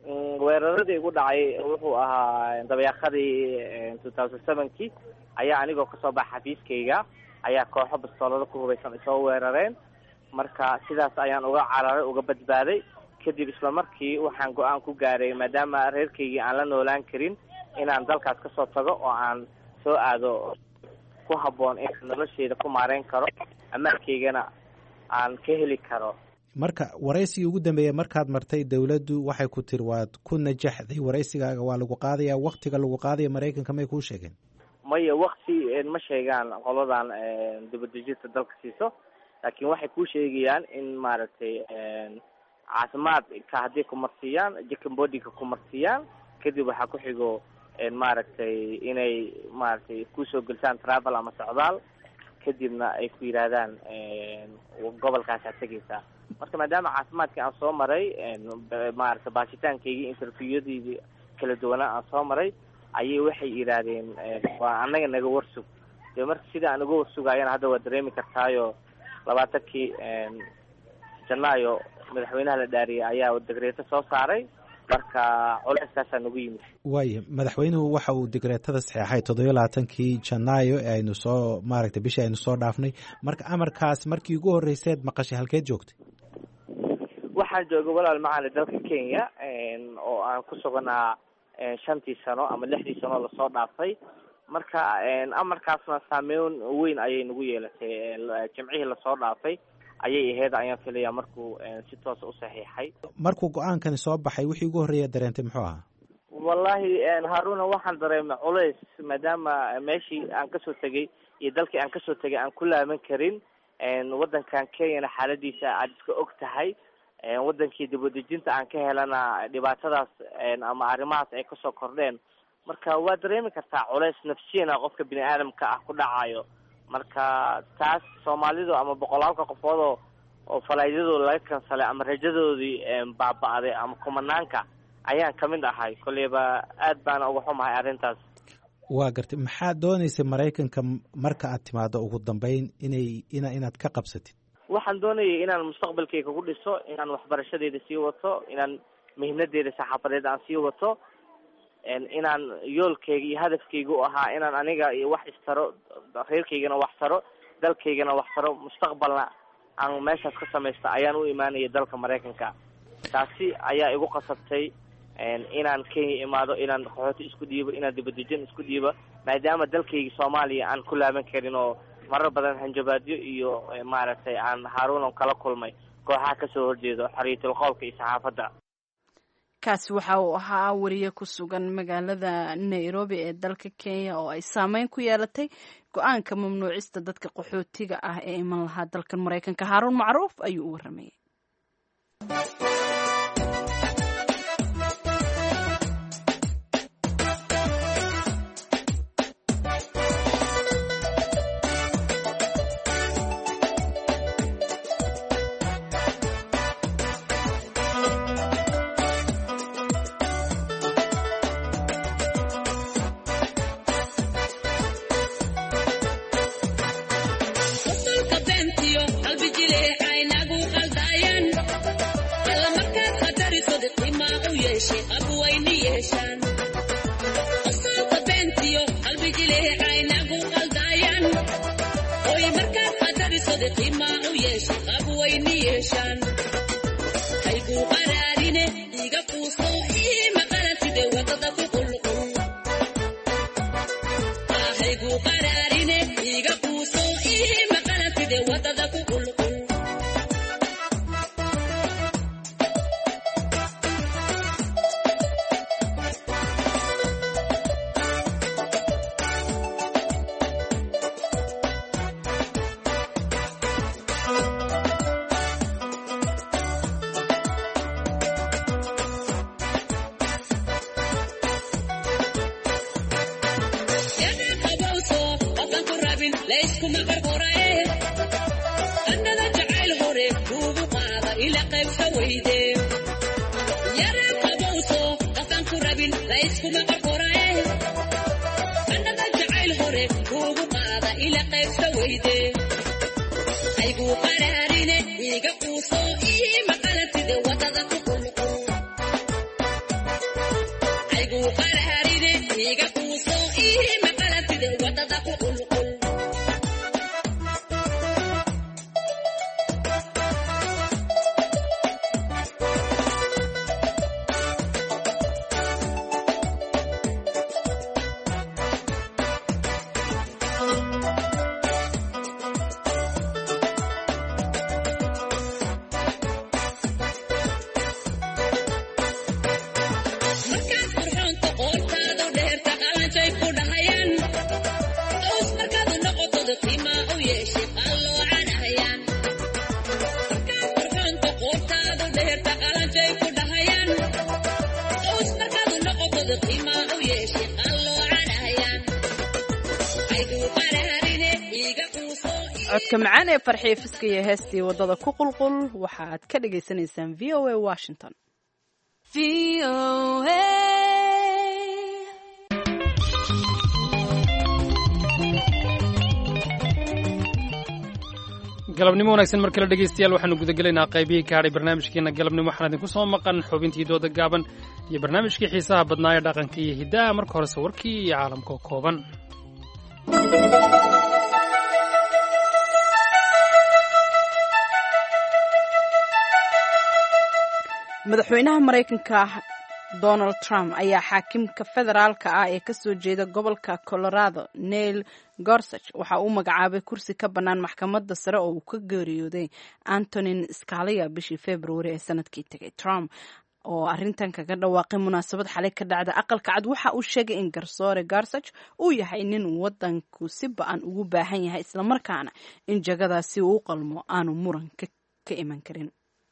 weeraradii igu dhacay wuxuu ahaa dabeeqadii 2007kii ayaa anigoo kasoo baxa xafiiskayga ayaa kooxo bastoolada ku hubaysan isoo weerareen marka sidaas ayaan uga cararay uga badbaaday kadib isla markii waxaan go-aan ku gaaray maadaama reerkaygii aan la noolaan karin inaan dalkaas kasoo tago oo aan soo aado ku habboon in nolosheyda ku maareyn karo amaankaygana aan ka heli karo. marka waraysigii ugu dambeeya markaad martay dawladdu waxay ku tiri waad ku najaxday waraysigaaga waa lagu qaadaya waktiga lagu qaadaya Mareykanka may kuu sheegeen? maya wakti ma sheegaan qoladan dibadejinta dalka siiso laakiin waxay kuu sheegayaan in maaragtay caafimaadka haddii ku marsiiyaan jikambodiga ku marsiiyaan kadib waxaa ku xigo maaragtay inay maaragtay kusoo gelsaan travel ama socdaal kadibna ay ku yidhaahdaan gobolkaasaa tegaysaa marka maadaama caafimaadkii aan soo maray maaragtay baashitaankaygii interviewyadeedii kala duwanaa aan soo maray ayay waxay yidhaahdeen waa annaga naga warsug dee marka sida aan uga warsugaayana hadda waa dareemi kartaayo 20kii janaayo madaxweynaha la dhaariyay ayaa degreeto soo saaray marka culeyskaasaa nagu yimid. waayo madaxweynuhu waxa uu degreetada saxeexay 27kii janaayo ee aynu soo maaragtay bishii aynu soo dhaafnay marka amarkaas markii ugu horreyseed maqashay halkeed joogtay? waxaan joogay walaal macali dalka Kenya oo aan ku sugnaa 5 sano ama 6 sano la soo dhaafay marka amarkaasna saameyn weyn ayay nagu yeelatay jimcihii la soo dhaafay ayay ahayd ayaan filayaa markuu si toos u saxiixay. markuu go-aankani soo baxay wixii ugu horreeya dareentay muxuu ahaa? wallahi Haruna waxaan dareemay culays maadaama meeshii aan kasoo tegay iyo dalkii aan kasoo tegay aan ku laaban karin wadankan Kenya xaaladiisa aad iska og tahay wadankii dibadejinta aan ka helana dhibaatadaas ama arrimahaas ay kasoo kordheen marka waa dareemi kartaa culays nafsiyan qofka bini aadamka ah ku dhacayo marka taas Soomaalidu ama boqolaalka qofood oo falaydadooda laga kansalay ama rajadoodii baaba'day ama kumanaanka ayaan kamid ahay koleyba aad baan uga xumahay arrintaas. waa gartay maxaa doonaysay Mareykanka marka aad timaado ugu dambeyn inaad ka qabsatid? waxaan doonayay inaan mustaqbalkayga ku dhiso inaan waxbarashadeeda sii wato inaan mihnadeeda saxaafadeed aan sii wato inaan yoolkayga iyo hadafkayga u ahaa inaan aniga iyo wax istaro reerkaygana wax taro dalkaygana wax taro mustaqbalna aan meeshaas ka samaysta ayaan u imaanayay dalka Mareykanka taasi ayaa igu qasabtay inaan Kenya imaado inaan qaxooti isku dhiibo inaan dibadejin isku dhiibo maadaama dalkayga Soomaaliya aan ku laaban karin oo marar badan hanjabaadyo iyo maaragtay aan Haruna kala kulmay kooxaha kasoo horjeedo xariitul qowlka iyo saxaafadda. kaasi waxa uu ahaa wariye ku sugan magaalada Nairobi ee dalka Kenya oo ay saameyn ku yeelatay go-aanka mamnuucista dadka qaxootiga ah ee iman lahaa dalkan Mareykanka. Haarun Macruuf ayuu u warramay. codka macaan ee farxiye fiska iyo heestii wadada ku qulqul waxa aad ka dhagaysanaysaan VOA Washington. galabnimo wanaagsan markale dhegeystayaal waxaanu gudagelaynaa qaybihii ka hadhay barnaamijkeena galabnimo waxaan idinku soo maqan xubintii dooda gaaban iyo barnaamijkii xiisaha badnaa ee dhaqanka iyo hiddaha marka horese warkii iyo caalamka oo kooban. madaxweynaha Mareykanka Donald Trump ayaa xaakimka federaalka ah ee kasoo jeeda gobolka Colorado Neil Gorsuch waxa uu magacaabay kursi ka bannaan maxkamadda sare oo uu ka geeriyooday Antonin Scalia bishii February ee sanadkii tagay. Trump oo arrintan kaga dhawaaqay munaasabad xalay ka dhacda aqalka cad waxa uu sheegay in garsoore Gorsuch uu yahay nin wadanku si ba'an ugu baahan yahay isla markaana in jagadaasi uu qalmo aanu muran ka iman karin.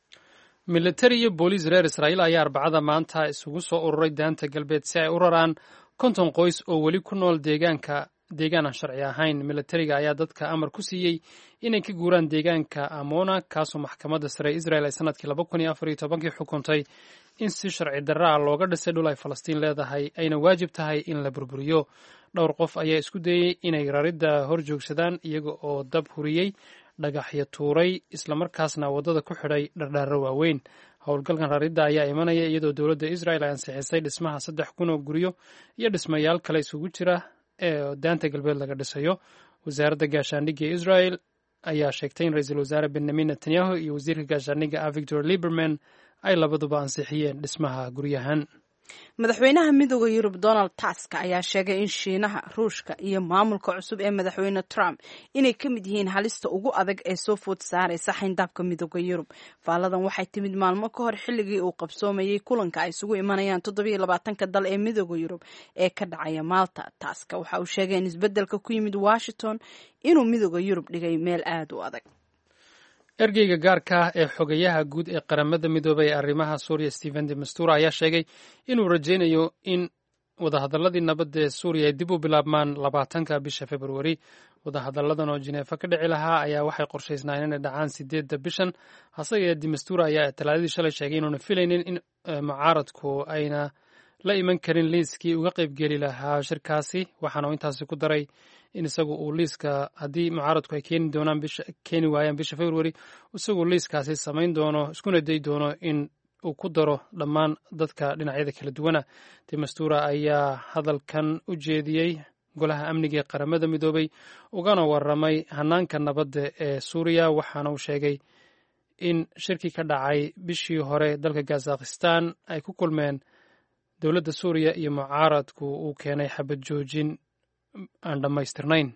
militari iyo booliis reer Israa'iil ayaa Arbacada maanta isugu soo ururay daanta galbeed si ay u raraan 50 qoys oo weli ku nool deegaan aan sharci ahayn. militariga ayaa dadka amar ku siiyey inay ka guuraan deegaanka Amona kaasoo maxkamadda sare Israel ay sanadkii 2014 xukuntay in si sharci darro ah looga dhisay dhul ay Falastiin leedahay ayna waajib tahay in la burburiyo. dhowr qof ayaa isku dayay inay raridda hor joogsadaan iyaga oo dab huriyey, dhagaxyo tuuray, isla markaasna waddada ku xidhay dhardhaaro waaweyn. howlgalkan raridda ayaa imanaya iyadoo dowladda Israel ay ansixisay dhismaha 3,000 oo guryo iyo dhismayaal kale isugu jira ee daanta galbeed laga dhisayo. wasaaradda gaashaandhigga ee Israel ayaa sheegtay in ra-iisul wasaare Benjamin Netanyahu iyo wasiirka gaashaandhigga Avigdor Lieberman ay labaduba ansixiyeen dhismaha guryahan. madaxweynaha midowda Yurub Donald Tusk ayaa sheegay in Shiinaha, Ruushka iyo maamulka cusub ee madaxweyne Trump inay ka mid yihiin halista ugu adag ee soo food saaraysa xayndaabka midowda Yurub. faaladan waxay timid maalmo ka hor xilligii uu qabsoomayay kulanka ay isugu imanayaan 27 dal ee midowda Yurub ee ka dhacaya Malta. Tusk waxa uu sheegay in isbeddelka ku yimid Washington inuu midowda Yurub dhigay meel aad u adag. ergeyga gaarka ah ee xogayaha guud ee qaramada midoobay ee arrimaha Suuriya Stephen de Mistura ayaa sheegay inuu rajaynayo in wadahadaladii nabadda ee Suuriya ay dib u bilaabmaan 20 bisha February. wadahadalladan oo Geneva ka dhici lahaa ayaa waxay qorshaysnaayeen inay dhacaan 8 bishan. hase yeeshee de Mistura ayaa talaadadii shalay sheegay inuuna filaynin in mucaaradku ayna la iman karin liiskii uga qaybgeli lahaa shirkaasi, waxaana intaasi ku daray in isagu uu liiska haddii mucaaradku ay keeni waayaan bisha February isagu liiskaasi samayn doono iskuna day doono in uu ku daro dhammaan dadka dhinacyada kala duwana. de Mistura ayaa hadalkan u jeediyey golaha amniga ee qaramada midoobay ugana waramay hanaanka nabadda ee Suuriya, waxaana uu sheegay in shirkii ka dhacay bishii hore dalka Kazakhstan ay ku kulmeen dowladda Suuriya iyo mucaaradku uu keenay xabad joojin aan dhammaystirnayn.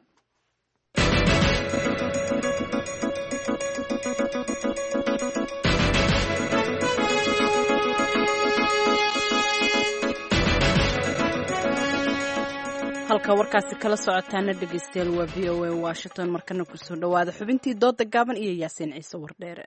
halka warkaasi kala socotaana dhegeystayaal waa VOA Washington. markana kusoo dhawaada xubintii dooda gaaban iyo Yaasiin Ciise Wardheere.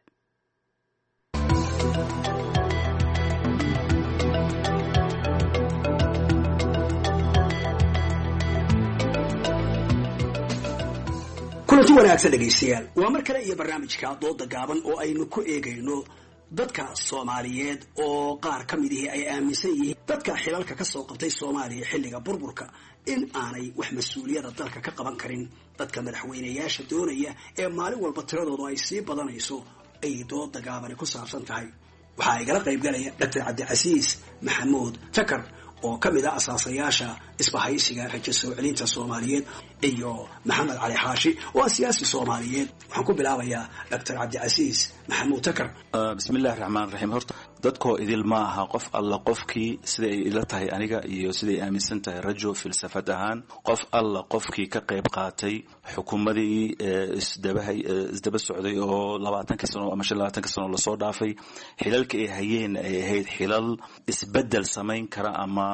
kulanti wanaagsan dhegaystayaal, waa mar kale iyo barnaamijka dooda gaaban oo aynu ku eegayno dadka Soomaaliyeed oo qaar ka mid ah ay aaminsan yihiin dadka xilalka ka soo qabtay Soomaaliya xilliga burburka in aanay wax mas'uuliyada dalka ka qaban karin. dadka madaxweynayaasha doonaya ee maalin walba tiradoodu ay sii badanayso ay dooda gaaban ku saabsan tahay. waxaa igala qayb galaya Dr. Cabdicasiis Maxamuud Takar oo ka mid ah asaasayaasha isbahaysiga rajo soo celinta Soomaaliyeed iyo Maxamed Cali Xaashi oo siyaasi Soomaaliyeed. waxaan ku bilaabayaa Dr. Cabdicasiis Maxamuud Takar. bismillaahir rahmaanir rahiim. horta dadkoo idil ma aha qof alla qofkii sida ay ila tahay aniga iyo sida ay aaminsan tahay rajo filsafad ahaan qof alla qofkii ka qayb qaatay xukuumadii isdaba socday oo 20 sano ama 25 sano la soo dhaafay xilalka ay hayeen ay ahayd xilal isbedel samayn kara ama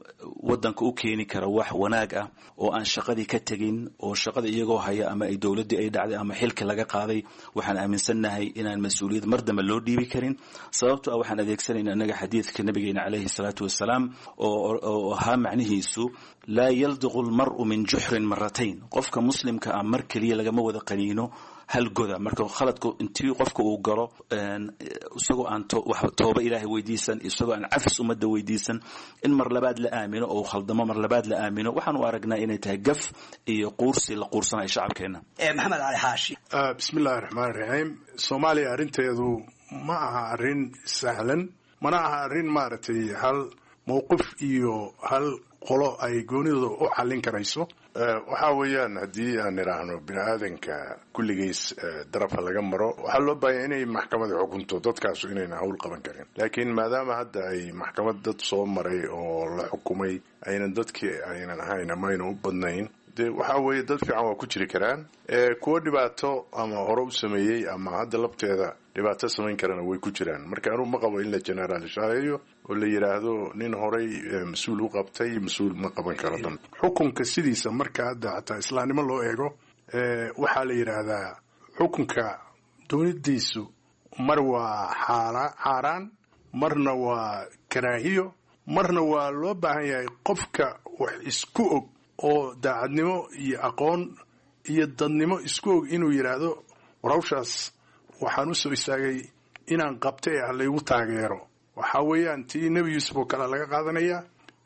wadanka u keeni kara wax wanaag ah oo aan shaqadii ka tegin oo shaqada iyagoo haya ama ay dowladdii ay dhacday ama xilka laga qaaday waxaan aaminsannahay inaan mas-uuliyad mar dambe loo dhiibi karin sababto ah waxaan adeegsanayna annaga xadiidka nabigeena calayhi salaatu wassalaam oo ahaa macnihiisu laa yaldiqu lmar'u min juxrin maratayn qofka muslimka ah mar keliya lagama wada qaniino hal goda marka khaladku intii qofka uu galo isagoo aan tooba ilaahay weydiisan isagoo aan cafis ummadda weydiisan in mar labaad la aamino oo khaldamo mar labaad la aamino waxaan u aragnaa inay tahay gaf iyo quursi la quursanayo shacabkeena maxamed cali xaashi bismillahi raxmaan raxiim soomaaliya arrinteedu ma aha arrin sahlan mana aha arrin maaragtay hal mowqif iyo hal qolo ay goonidooda u xallin karayso waxa weeyaan haddii aan idhaahno bini aadanka kulligiis darafa laga maro waxaa loo baahanya inay maxkamada xukunto dadkaasu inayna hawl qaban karin laakiin maadaama hadda ay maxkamad dad soo maray oo la xukumay aynan dadkii aynan ahayn ama aynan u badnayn dee waxaa weeye dad fiican waa ku jiri karaan kuwo dhibaato ama hore u sameeyey ama hadda labteeda dhibaato samayn karana way ku jiraan marka anuu ma qabo in la generaalishaaleeyo oo la yidhaahdo nin horay mas-uul u qabtay mas-uul ma qaban karo dan xukunka sidiisa marka hadda hataa islaamnimo loo eego waxaa la yidhaahdaa xukunka doonidiisu mar waa xaaraan marna waa karaahiyo marna waa loo baahan yahay qofka wax isku og oo daacadnimo iyo aqoon iyo dadnimo isku og inuu yidhaahdo war hawshaas waxaan u soo istaagay inaan qabta ee laygu taageero waxaa weeyaan tii nebi yuusuf oo kale laga qaadanayaa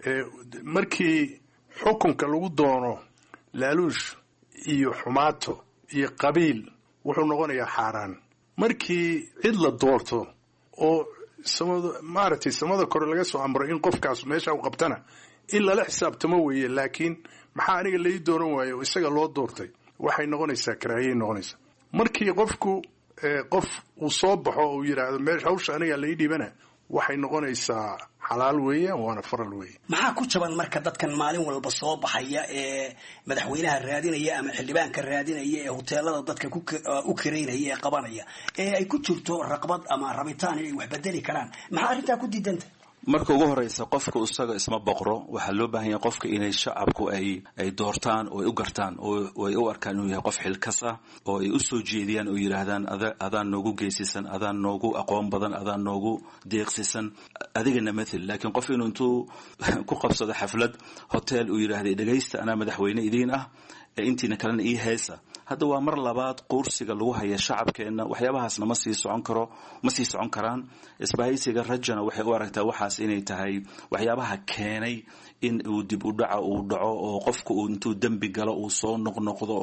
markii xukunka lagu doono laaluush iyo xumaato iyo qabiil wuxuu noqonayaa xaaraan markii cid la doorto oo maaragtay samada kore laga soo amro in qofkaas meesha u qabtana in lala xisaabtamo weeye laakiin maxaa aniga lai dooran waayo oo isaga loo doortay waxay noqonaysaa karaahiyay noqonaysaa markii qofku qof uu soo baxo oo uu yidhaahdo meesha hawsha aniga lai dhiibana waxay noqonaysaa xalaal weeyaan waana faral weeye maxaa ku jaban marka dadkan maalin walba soo baxaya ee madaxweynaha raadinaya ama xildhibaanka raadinaya ee hoteelada dadka u karaynaya ee qabanaya ee ay ku jirto raqbad ama rabitaan inay wax bedeli karaan maxaa arrintaa ku diidanta marka ugu horeysa qofka isaga isma boqro waxaa loo baahan yahay qofka inay shacabku ay doortaan oo ay u gartaan oo ay u arkaan inuu yahay qof xilkas ah oo ay u soo jeediyaan oo yiraahdaan adaan noogu geesisan adaan noogu aqoon badan adaan noogu deeqsisan adigana mathal laakiin qof intuu ku qabsado xaflad hotel uu yiraahday dhageysta anaa madaxweyne idiin ah intiina kalena ii heesa hadda waa mar labaad quursiga lagu haya shacabkeena waxyaabahaasna ma sii socon karaan isbahaysiga rajana waxay u aragtaa waxaas inay tahay waxyaabaha keenay in uu dib u dhaco uu dhaco oo qofku uu intuu dembi galo uu soo noqnoqdo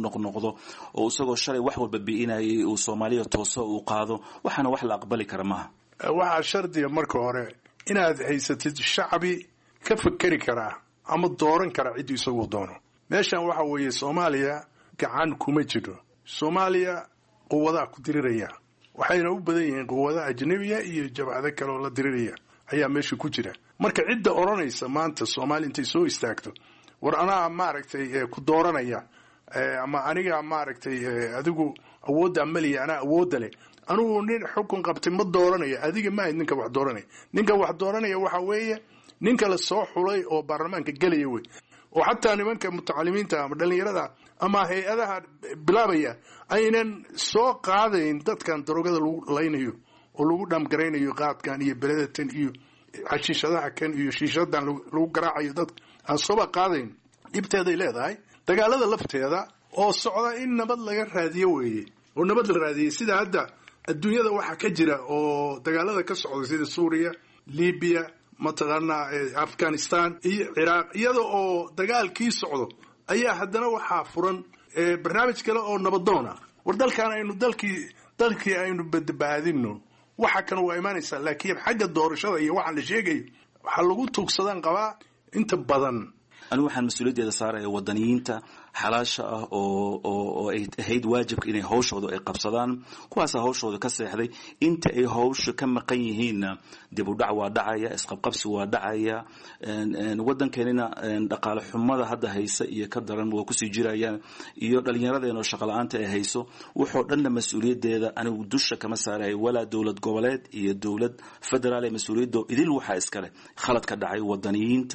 oo isagoo shalay wax walba bi'inayay uu Soomaaliya tooso uu qaado waxana wax la aqbali kara maaha waxaa shardiga marka hore inaad haysatid shacbi ka fikeri kara ama dooran kara cidii isagu doono meeshan waxa weeye Soomaaliya gacan kuma jiro Soomaaliya quwadaha ku diriraya waxayna u badan yihiin quwada ajnabiga iyo jabhado kale oo la diriraya ayaa meesha ku jira marka cidda oranaysa maanta Soomaali intay soo istaagto war anaa maaragtay ku dooranaya ama aniga maaragtay adigu awood amaliya ana awood leh anugu nin xukun qabtay ma dooranaya adiga ma ayd ninka wax dooranaya waxa weeye ninka la soo xulay oo baarlamaanka galaya way oo xataa nimanka mutacalimiinta ama dhalinyarada ama hay-adaha bilaabaya aynan soo qaadayn dadkan darogada lagu laynayo oo lagu dhamgaraynayo qaadkan iyo beledatan iyo xashiishadaha kan iyo shiishadan lagu garaacayo dad aan sooba qaadayn dhibteeday leedahay dagaalada lafteeda oo socda in nabad laga raadiyo weeye oo nabad la raadiyay sida hadda adduunyada waxa ka jira oo dagaalada ka socda sida Suuriya Libiya mataqaanaa Afghanistan iyo Iraq iyada oo dagaalkii socdo ayaa haddana waxaa furan barnaamij kale oo nabadoon ah war dalkan aynu dalkii aynu badbaadino waxa kan waa imaanaysaa laakiin xagga doorashada iyo waxa la sheegayo waxa lagu tuugsadaan qabaa inta badan anigu waxaan mas'uuliyadda saaraya wadaniyiinta xalaasha ah oo ay ahayd waajibka inay hawshooda ay qabsadaan kuwaas hawshooda ka seexday inta ay hawsha ka maqan yihiin dib u dhac waa dhacaya isqabqabsi waa dhacaya wadankeena dhaqaale xumada hadda haysa iyo ka daran waa ku sii jirayaan iyo dhalinyaradeenna oo shaqo la'aanta ay hayso wuxuu dhanna mas'uuliyaddeeda anigu dusha kama saarayo walaa dawlad goboleed iyo dawlad federaal ee mas'uuliyadda idil waxa iskale khalad ka dhacay wadaniyiinta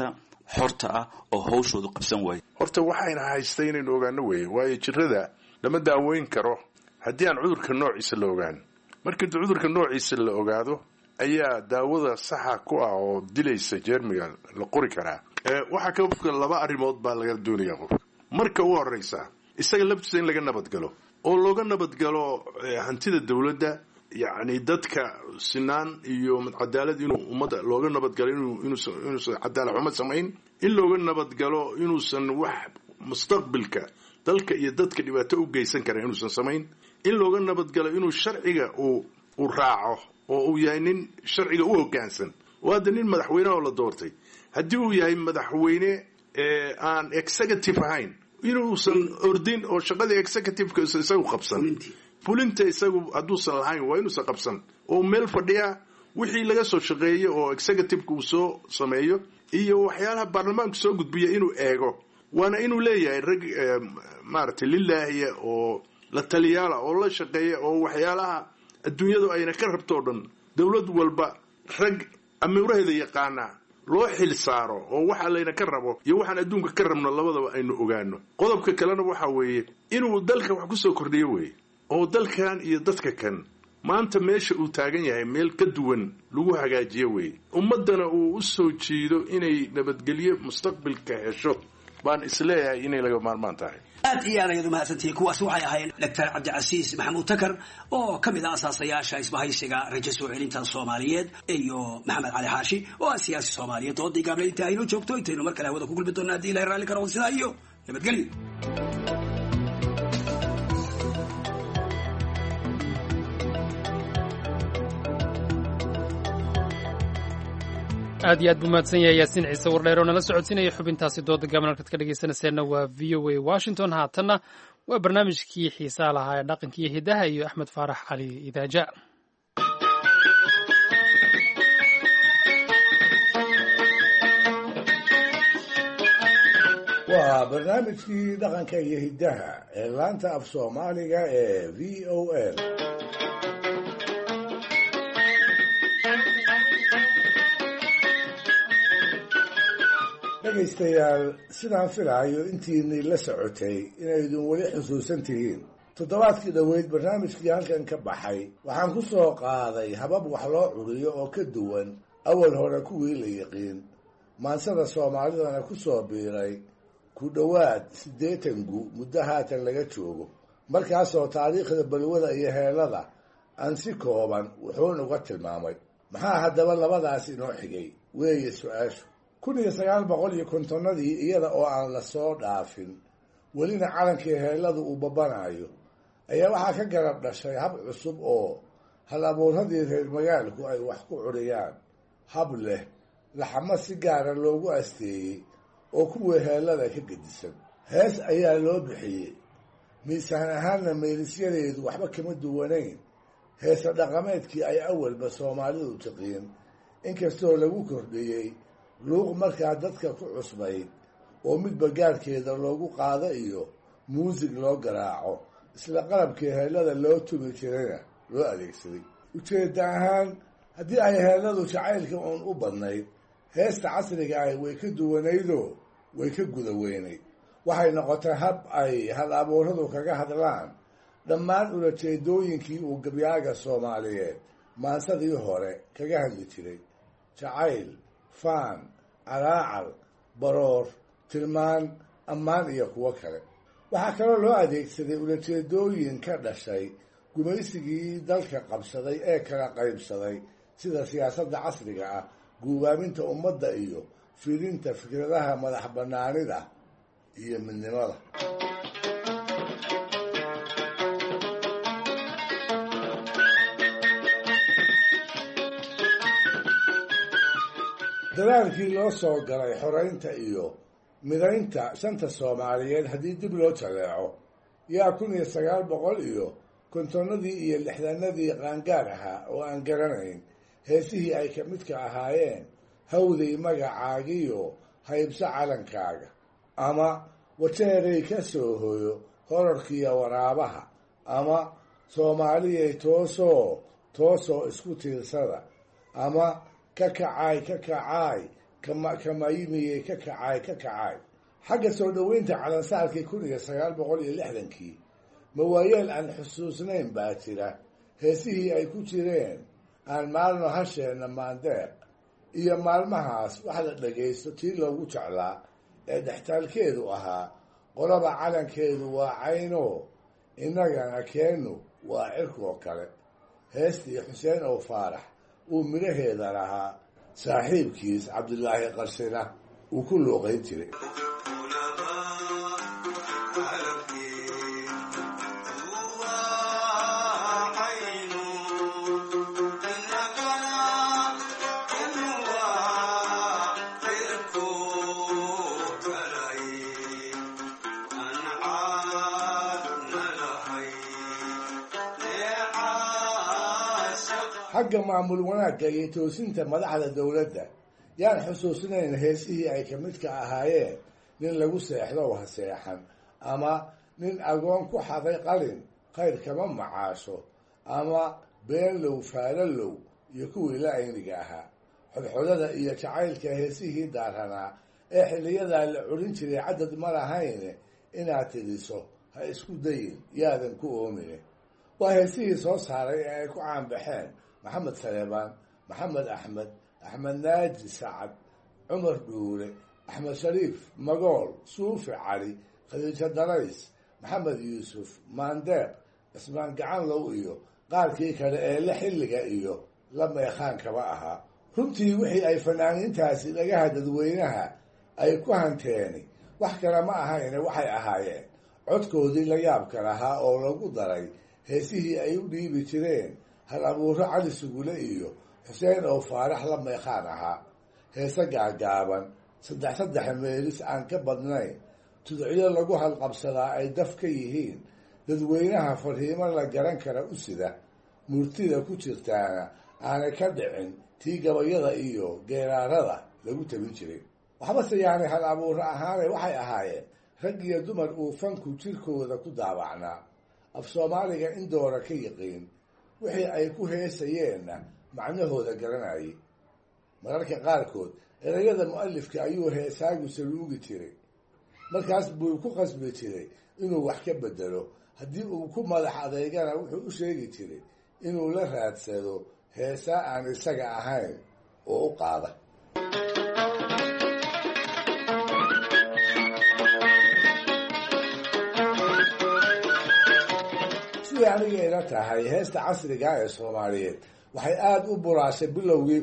xorta ah oo hawshoodu qabsan waaya. horta waxayna haystay inaynu ogaano weeye waayo jirada lama daaweyn karo haddii aan cudurka noociisa la ogaan. markii cudurka noociisa la ogaado ayaa daawada saxa ku ah oo dilaysa jeermiga la qori karaa. waxaa ka qofka laba arrimood baa laga doonayaa qofka. marka ugu horreysa isaga laftiisa in laga nabadgalo oo looga nabadgalo hantida dawladda, yacni dadka sinaan iyo cadaalad inuu ummadda looga nabadgalo inuusan cadaalad xumo samayn, in looga nabadgalo inuusan wax mustaqbilka dalka iyo dadka dhibaato u geysan kara inuusan samayn, in looga nabadgalo inuu sharciga uu raaco oo uu yahay nin sharciga u hoggaansan. oo hadda nin madaxweyne oo la doortay haddii uu yahay madaxweyne aan executive ahayn inuusan ordin oo shaqada executive-ka isagu qabsan, fulinta isagu hadduusan lahayn waa inuusan qabsan oo meel fadhiya wixii laga soo shaqeeyo oo executive-ka uu soo sameeyo iyo waxyaalaha baarlamaanku soo gudbiya inuu eego. waana inuu leeyahay rag maaragtay lilaahiya oo la taliyaala oo la shaqeeya oo waxyaalaha adduunyadu ayna ka rabto o dhan dawlad walba rag amiiraheeda yaqaana loo xil saaro oo waxa layna ka rabo iyo waxaan adduunka ka rabno labadaba aynu ogaano. qodobka kalena waxa weeye inuu dalka wax ku soo kordhiyo weeye oo dalkan iyo dadka kan maanta meesha uu taagan yahay meel ka duwan lagu hagaajiyo weeye. ummaddana uu u soo jiido inay nabadgelyo mustaqbalka hesho baan isleeyahay inay laga maarmaan tahay. aad iyo aad ayaad umahadsantihiin. kuwaasi waxay ahaayeen doctor cabdicasiis maxamuud takar oo ka mid ah asaasayaasha isbahaysiga rajo soo celinta soomaaliyeed, iyo maxamed cali xaashi oo ah siyaasi soomaaliyeed. oo digaable inta aynu joogto intaynu mar kale hawada ku gulbi doonaa haddii ilahay raalli ka noqdo sidaa iyo nabadgelyo. aad iyo aad buu mahadsan yahay yaasiin ciise wardheer oo nala socodsiinaya xubintaasi dooda gaaban halkaad ka dhegaysanayseena waa v o a washington. haatanna waa barnaamijkii xiisaa lahaa ee dhaqanka iyo hidaha iyo axmed faarax cali idaaja. waa barnaamijkii dhaqanka iyo hidaha ee laanta af soomaaliga ee v o l. dhegaystayaal, sidaan filaayo intiinii la socotay inaydun weli xusuusan tihiin toddobaadkii dhoweyd barnaamijkii halkan ka baxay waxaan ku soo qaaday habab wax loo curiyo oo ka duwan awal hore kuwii la yiqiin, maansada soomaalidana ku soo biiray ku dhowaad 80 gu muddo haatan laga joogo. markaasoo taariikhda balwada iyo heelada aan si kooban wuxuun uga tilmaamay. maxaa haddaba labadaas inoo xigay weeye su-aashu. 1950 iyada oo aan la soo dhaafin welina calankii heeladu uu babanayo ayaa waxaa ka garab dhashay hab cusub oo hal abuuradii reer magaalku ay wax ku curiyaan. hab leh laxamo si gaara loogu asteeyey oo kuwii heelada ka gedisan. hees ayaa loo bixiyey, miisaan ahaanna meelisyadeedu waxba kama duwanayn heesa dhaqameedkii ay awalba soomaalidu tiqiin, inkastoo lagu kordhiyey luuq markaa dadka ku cusbayd oo midba gaarkeeda loogu qaado iyo muusig loo garaaco, isla qalabkii heelada loo tumi jirayna loo adeegsaday. ujeedda ahaan haddii ay heeladu jacaylka uun u badnayd, heesta casriga ahi way ka duwanaydoo way ka guda weynayd. waxay noqotay hab ay hal abuuradu kaga hadlaan dhammaan ulajeedooyinkii uu gabyaaga soomaaliyeed maansadii hore kaga hadli jiray: jacayl, faan, calaacal, baroor, tilmaan, ammaan iyo kuwo kale. waxaa kaloo loo adeegsaday ulajeedooyin ka dhashay gumaysigii dalka qabsaday ee kala qaybsaday, sida siyaasadda casriga ah, guubaaminta ummadda iyo fidinta fikradaha madax bannaanida iyo midnimada. dadaalkii loo soo galay xoreynta iyo midaynta shanta Soomaaliyeed haddii dib loo jaleeco yaa 1950 iyo 60 qaangaar ahaa oo aan garanayn heesihii ay ka midka ahaayeen hawday magacaagiyo haybso calankaaga, ama wateeray ka soo hoyo horarkiiyo waraabaha, ama soomaaliyay toosoo isku tiirsada, ama ka kacaay kamayimiyey ka kacay xagga soo dhoweynta calansaarkii 1960kii mawaayeel aan xusuusnayn baa jira heesihii ay ku jireen aan maalno hasheenna maandeeq iyo maalmahaas wax la dhagaysto tii loogu jeclaa ee dhextaalkeedu ahaa qolaba calankeedu waa cayno innagana keennu waa cirkoo kale heestii xuseen oo faarax uu midhaheeda lahaa saaxiibkiis cabdulaahi qarsina uu ku luuqayn jiray xagga maamul wanaagga iyo toosinta madaxda dowladda yaan xusuusnayn heesihii ay ka midka ahaayeen nin lagu seexdo ha seexan ama nin agoon ku xaday qalin khayr kama macaasho ama beenlow faalalow iyo kuwii la ayniga ahaa xodxodada iyo jacaylka heesihii daaranaa ee xilliyadaa la curin jiray cadad ma lahayn inaad tidiso ha isku dayin yaadan ku oomine waa heesihii soo saaray ee ay ku caanbaxeen maxamed saleebaan maxamed axmed axmed naaji sacad cumar dhuure axmed shariif magool suufi cali khadiijo darays maxamed yuusuf maandeeq cismaan gacanlow iyo qaarkii kale ee la xilliga iyo la meekaankaba ahaa runtii wixii ay fanaaniintaasi dhagaha dadweynaha ay ku hanteeni wax kale ma ahayne waxay ahaayeen codkoodii la yaabka lahaa oo lagu daray heesihii ay u dhiibi jireen hal abuuro cali sugule iyo xuseen oo faarax la meekaan ahaa heese gaagaaban saddex meelis aan ka badnayn tudciyo lagu halqabsadaa ay daf ka yihiin dadweynaha fariimo la garan kara u sida murtida ku jirtaana aanay ka dhicin tii gabayada iyo geeraarada lagu tabin jiray waxbase yaani hal abuuro ahaane waxay ahaayeen rag iyo dumar uu fanku jirkooda ku daabacnaa af soomaaliga in doora ka yiqiin wixii ay ku heesayeenna macnahooda garanayay mararka qaarkood erayada mu'alifka ayuu heesaagu saluugi jiray markaas buu ku qasbi jiray inuu wax ka bedelo haddii uu ku madax adeygana wuxuu u sheegi jiray inuu la raadsado heesaa aan isaga ahayn oo u qaada siday aniga ila tahay heesta casriga ee soomaaliyeed waxay aada u buraashay bilowgii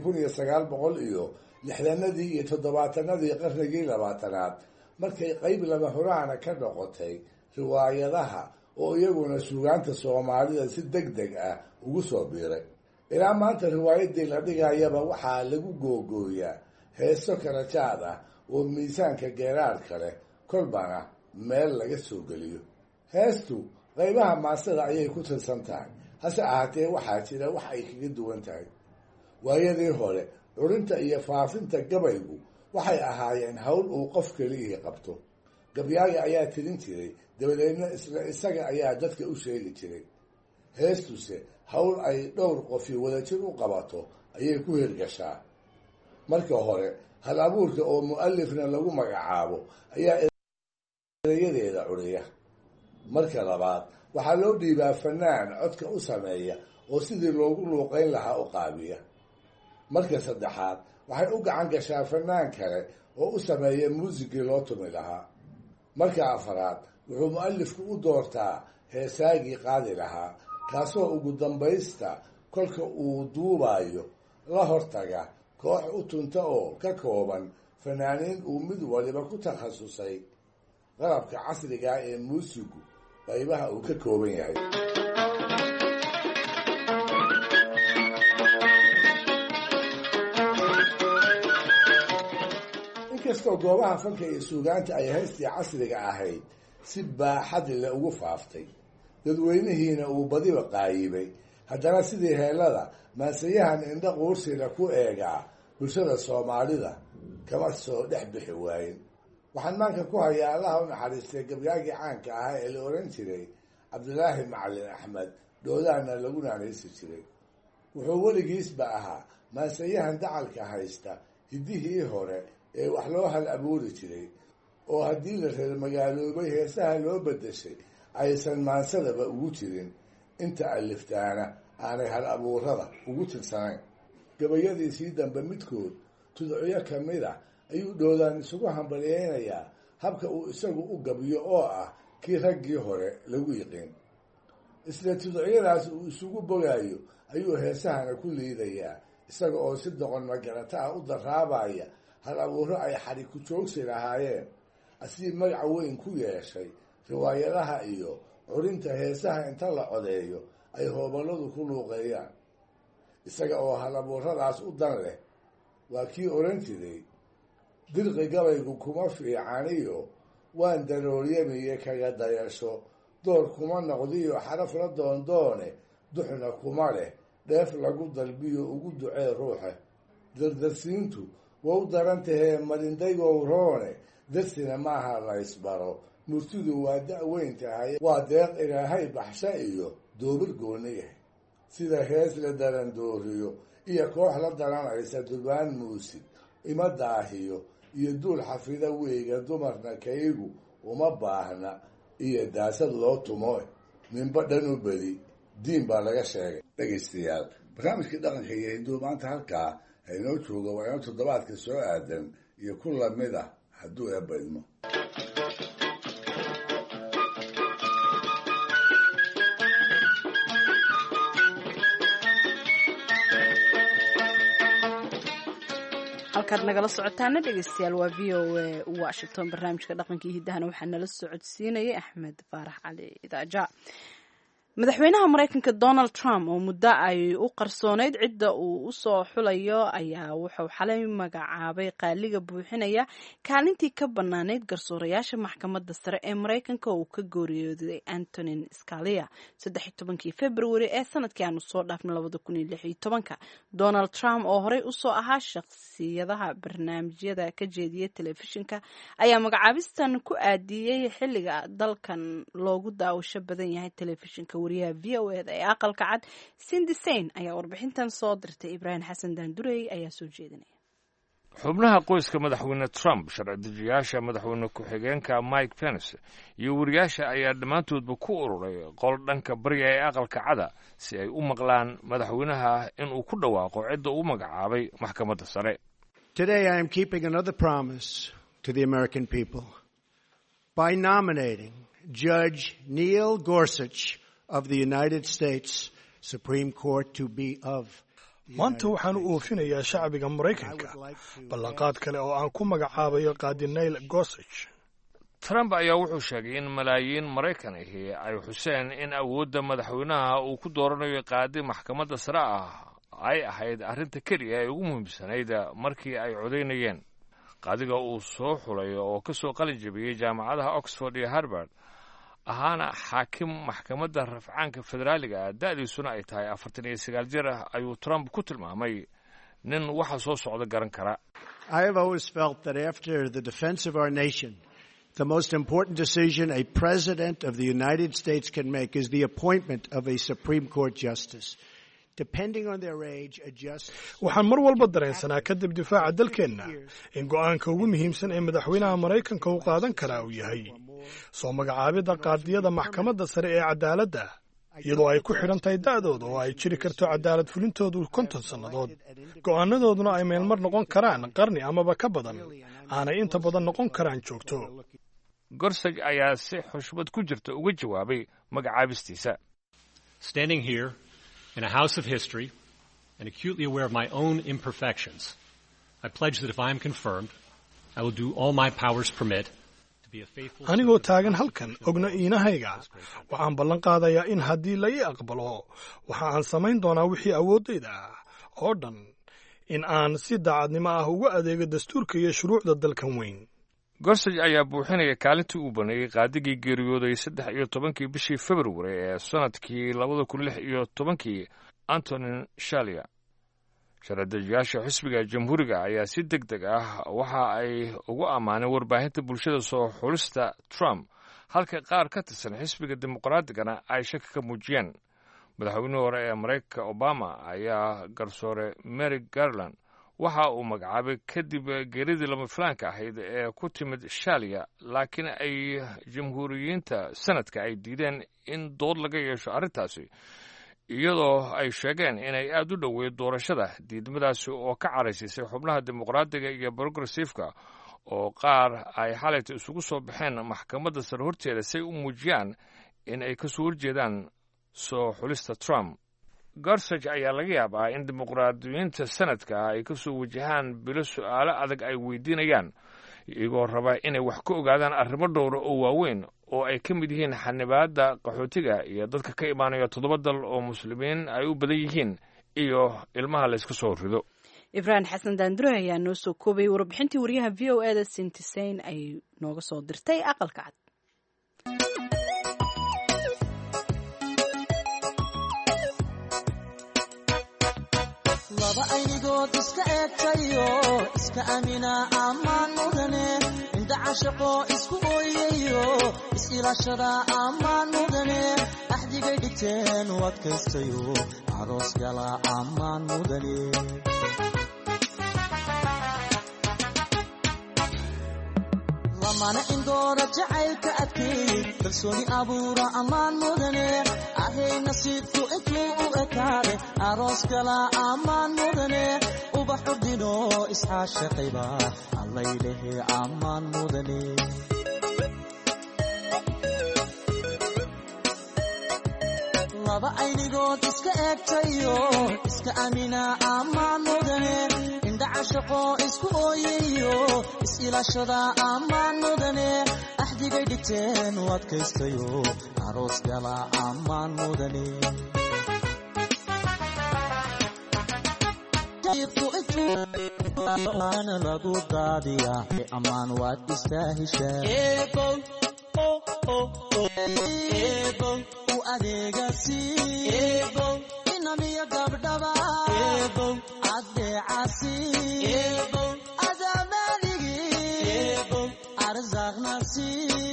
1960 iyo 70 qarnigii 20aad markay qayb lama huraana ka noqotay riwaayadaha oo iyaguna suugaanta soomaalida si deg deg ah ugu soo biiray ilaa maanta riwaayadii la dhigayaba waxaa lagu googooyaa heeso kala jaad ah oo miisaanka geeraarka leh kolbana meel laga soo geliyo heestu qaybaha maasada ayay ku tirsan tahay hase ahaatee waxaa jira wax ay kaga duwan tahay waayadii hore curinta iyo faafinta gabaygu waxay ahaayeen hawl uu qof keliyihii qabto gabyaaga ayaa tirin jiray dabadeedna isla isaga ayaa dadka u sheegi jiray heestuse hawl ay dhowr qofi wadajir u qabato ayay ku hirgashaa marka hore hal abuurka oo mu'alifna lagu magacaabo ayaa erayadeeda curiya marka labaad waxaa loo dhiibaa fanaan codka u sameeya oo sidii loogu luuqayn lahaa u qaabiya marka saddexaad waxay u gacan gashaa fanaan kale oo u sameeya muusigii loo tumi lahaa marka afaraad wuxuu mu'alifku u doortaa heesaagii qaadi lahaa kaasoo ugu dambaysta kolka uu duubayo la hortaga koox u tunta oo ka kooban fanaaniin uu mid waliba ku takhasusay qalabka casriga ee muusigu qaybaha uu ka kooban yahay inkastoo goobaha fanka iyo suugaanta ay heystii casriga ahayd si baaxad le ugu faaftay dadweynihiina uu badiba qaayibay haddana sidii heellada maansayahan indha quursila ku eegaa bulshada soomaalida kama soo dhex bixi waayin waxaan maanka ku hayaa allaha u naxariistay gabyaagii caanka ahaa ee la oran jiray cabdilaahi macalin axmed dhoodaana lagu naanaysi jiray wuxuu weligiisba ahaa maansayahan dacalka haysta hiddihii hore ee wax loo hal abuuri jiray oo haddii la reer magaaloobay heesaha loo beddeshay aysan maansadaba ugu jirin inta aliftaana aanay hal abuurada ugu tirsanayn. gabayadiisii dambe midkood tudocyo ka mid ah ayuu Dhoodaan isugu hambalyeynayaa habka uu isagu u gabiyo oo ah kii raggii hore lagu yiqiin. isla tuducyadaas uu isugu bogaayo ayuu heesahana ku liidayaa isaga oo si doqon magarata ah u daraabaya hal abuuro ay xadhi ku joogsi lahaayeen asii magac weyn ku yeeshay riwaayadaha iyo curinta heesaha inta la codeeyo ay hooballadu ku luuqeeyaan. isaga oo hal abuuradaas u dan leh waa kii odhan jiray dirqi gabaygu kuma fiicaniyo waan darooryamiye kaga dayasho door kuma noqdiyo xaraf la doondoone duxna kuma leh dheef lagu dalbiyo ugu ducee ruuxe. dardarsiintu wau daran tahee marindaygow roone darsina maaha la ysbaro murtidu waa da-weyn tahay waa deeq ilaahay baxsha iyo doobir gooni yahay. sida hees la daran dooriyo iyo koox la daranaysa durbaan muusig ima daahiyo iyo duul xafida weyga dumarna kaygu uma baahna iyo daasad loo tumo ninba dhan u bedi diin baa laga sheegay. dhegaystayaal barnaamijkii dhaqanka iyo hinduu maanta halkaa haynoo jooga waa inoo toddobaadka soo aadan iyo ku lamid ah hadduu eebba idmo. halkaad nagala socotaana dhegeystayaal waa v o a washington. barnaamijka dhaqanka iyo hiddahana waxaa nala socodsiinayay axmed faarax cali idaaja. madaxweynaha maraykanka Donald Trump oo muddo ay u qarsooneyd cidda uu usoo xulayo ayaa wuxuu xalay magacaabay qaaliga buuxinaya kaalintii ka banaaneyd garsoorayaasha maxkamadda sare ee maraykanka oo uu ka geeriyooday Antonin Scalia 13 February ee sanadkii aanu soo dhaafnay 2016. Donald Trump oo horey usoo ahaa shakhsiyadaha barnaamijyada ka jeediyay telefishinka ayaa magacaabistan ku aadiyay xilliga dalkan loogu daawasho badan yahay telefishinka. wariyaha v o eda ee aqalka cad Cindy Sain ayaa warbixintan soo dirtay. Ibrahim Xasan Daandurey ayaa soo jeedinaya. xubnaha qoyska madaxweyne Trump, sharci dejiyaasha madaxweyne ku-xigeenka Mike Pence iyo wariyaasha ayaa dhammaantoodba ku ururay qol dhanka bariga ee aqalka cada si ay u maqlaan madaxweynaha in uu ku dhawaaqo cidda uu magacaabay maxkamadda sare. Today I am keeping another promise to the American people by nominating Judge Neil Gorsuch of the United States Supreme Court to be of. maanta waxaan u oofinayaa shacbiga Maraykanka ballanqaad kale oo aan ku magacaabayo qaadi Neil Gorsuch. Trump ayaa wuxuu sheegay in malaayiin Maraykan ahi ay xuseen in awoodda madaxweynaha uu ku dooranayo qaadi maxkamadda sare ah ay ahayd arrinta keliya ee ugu muhiimsanayd markii ay codeynayeen. qaadiga uu soo xulay oo ka soo qalin jabiyay jaamacadaha Oxford iyo Harvard ahaana xaakim maxkamadda rafcaanka federaaliga da'diisuna ay tahay 49 jir ayuu Trump ku tilmaamay nin waxa soo socda garan kara. I have always felt that after the defense of our nation, the most important decision a president of the United States can make is the appointment of a Supreme Court justice. Depending on their age, a justice. waxaan mar walba dareensanaa kadib difaaca dalkeenna in go'aanka ugu muhiimsan ee madaxweynaha Maraykanka uu qaadan karaa uu yahay soo magacaabida qaadiyada maxkamadda sare ee cadaaladda iyadoo ay ku xidhan tahay da'dooda oo ay jiri karto cadaalad fulintoodu 50 sannadood. go'aanadooduna ay meelmar noqon karaan qarni amaba ka badan aanay inta badan noqon karaan joogto. Gorsuch ayaa si xushmad ku jirta uga jawaabay magacaabistiisa. Standing here in a house of history and acutely aware of my own imperfections, I pledge that if I am confirmed, I will do all my powers permit to be a faithful. anigoo taagan halkan ogna iinahayga waxaan ballan qaadayaa in haddii la ii aqbalo waxa aan samayn doonaa wixii awooddayda ah oo dhan in aan si daacadnimo ah ugu adeego dastuurka iyo shuruucda dalkan weyn. Gorsuch ayaa buuxinaya kaalintii uu baneeyay qaadigii geeriyooday 13 bishii February ee sanadkii 2016 Antonin Scalia. sharci-dejiyaasha xisbiga jamhuuriga ayaa si degdeg ah waxa ay ugu ammaaneen warbaahinta bulshada soo xulista Trump, halka qaar ka tirsan xisbiga dimuqraadiyana ay shaki ka muujiyeen. madaxweynihii hore ee Maraykanka Obama ayaa garsoore Merrick Garland waxa uu magacaabay kadib geeridii lama filaanka ahayd ee ku timid shaaliya laakiin ay jamhuuriyiinta sanadka ay diideen in dood laga yeesho arrintaasi iyadoo ay sheegeen inay aad u dhoweyd doorashada diidmadaasi oo ka caraysiisay xubnaha dimuqraadiga iyo progressifka oo qaar ay xalayta isugu soo baxeen maxkamadda sare horteeda si ay u muujiyaan in ay ka soo horjeedaan soo xulista Trump. Gorsuch ayaa laga yaabaa in dimuqraadiyiinta sanadka ay ka soo wajahaan bilo su'aalo adag ay weydiinayaan iyagoo raba inay wax ka ogaadaan arrimo dhowra oo waaweyn oo ay ka mid yihiin xanibaadda qaxootiga iyo dadka ka imaanaya 7 dal oo muslimiin ay u badan yihiin iyo ilmaha la iska soo rido. ibrahim xasan daandure ayaa noo soo koobay warbixintii wariyaha VOA Sintisayn ay nooga soo dirtay aqalka cad. laba aynigood iska eegtayo iska amina amaan mudane inta cashaqo isku ooyayo is-ilaashada amaan mudane axdigay dhigteen u adkaystayo aroos gala amaan mudane lamana indoora jacaylka adkeey kalsooni abuura amaan mudane ahay nasiibku intuu u ekaade aroos gala amaan mudane ubaxu dhino isxaashaqayba allaylehe amaan mudane laba aynigood iska eegtayo iska amina amaan mudane inda cashaqo isku ooyayo is-ilaashada amaan mudane axdigay dhigteen u adkaystayo aroos gala amaan mudane ana lagu daadiya amaan waad istaahishaa u adeegasi inamiya gabdhaba adeecasi adamaligi arzaqnasi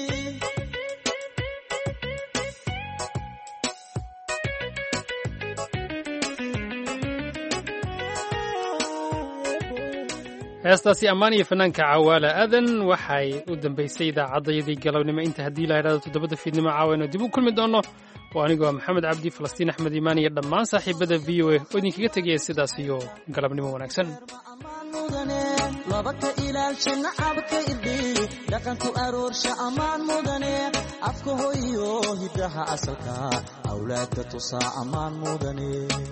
heestaasi ammaan iyo fanaanka cawaala aadan waxay u dambaysay idaacaddayadii galabnimo inta haddii la idhahdo 7 fiidnimo caawayno dib u kulmi doonno oo anigu waa maxamed cabdi falastiin axmed iimaan iyo dhammaan saaxiibada v o a oo idinkaga tegaya sidaas iyo galabnimo wanaagsan laba ka ilaalsha nacabka irdhi dhaqanku aroorsha ammaan mudane afka hoyo hiddaha asalka awlaadka tusaa ammaan mudane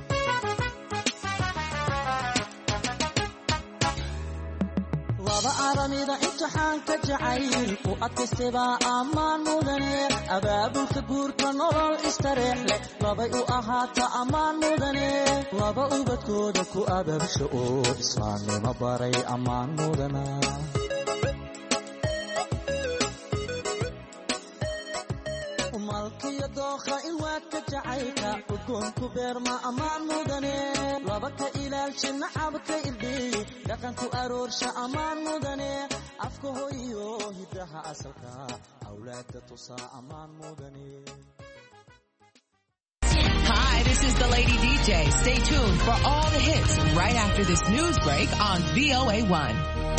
laba aramida imtixaanka jacayl u adkaystaba ammaan mudane abaabulka guurka nolol istareex leh labay u ahaata ammaan mudane laba ubadkooda ku abaabsho oo islaamnimo baray ammaan mudana malkiyo dookha in waadka jacaylka udgoonku beerma ammaan mudane laba ka ilaalsha nacabka irdhi dhaqanku aroorsha ammaan mudane afka hoyo hiddaha asalka awlaadka tusaa ammaan mudane. Hi, this is the Lady DJ. Stay tuned for all the hits right after this news break on VOA1.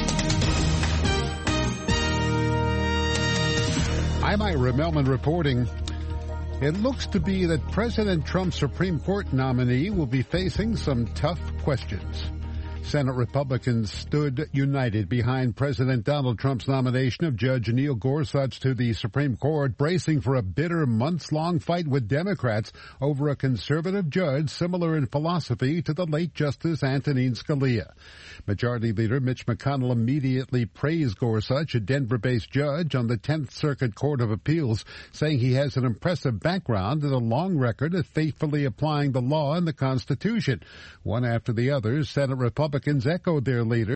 I'm Ira Melman reporting. It looks to be that President Trump's Supreme Court nominee will be facing some tough questions. Senate Republicans stood united behind President Donald Trump's nomination of Judge Neil Gorsuch to the Supreme Court, bracing for a bitter months-long fight with Democrats over a conservative judge similar in philosophy to the late Justice Antonin Scalia. Majority Leader Mitch McConnell immediately praised Gorsuch, a Denver-based judge on the 10th Circuit Court of Appeals, saying he has an impressive background and a long record of faithfully applying the law and the Constitution. One after the other, Senate Republicans echoed their leader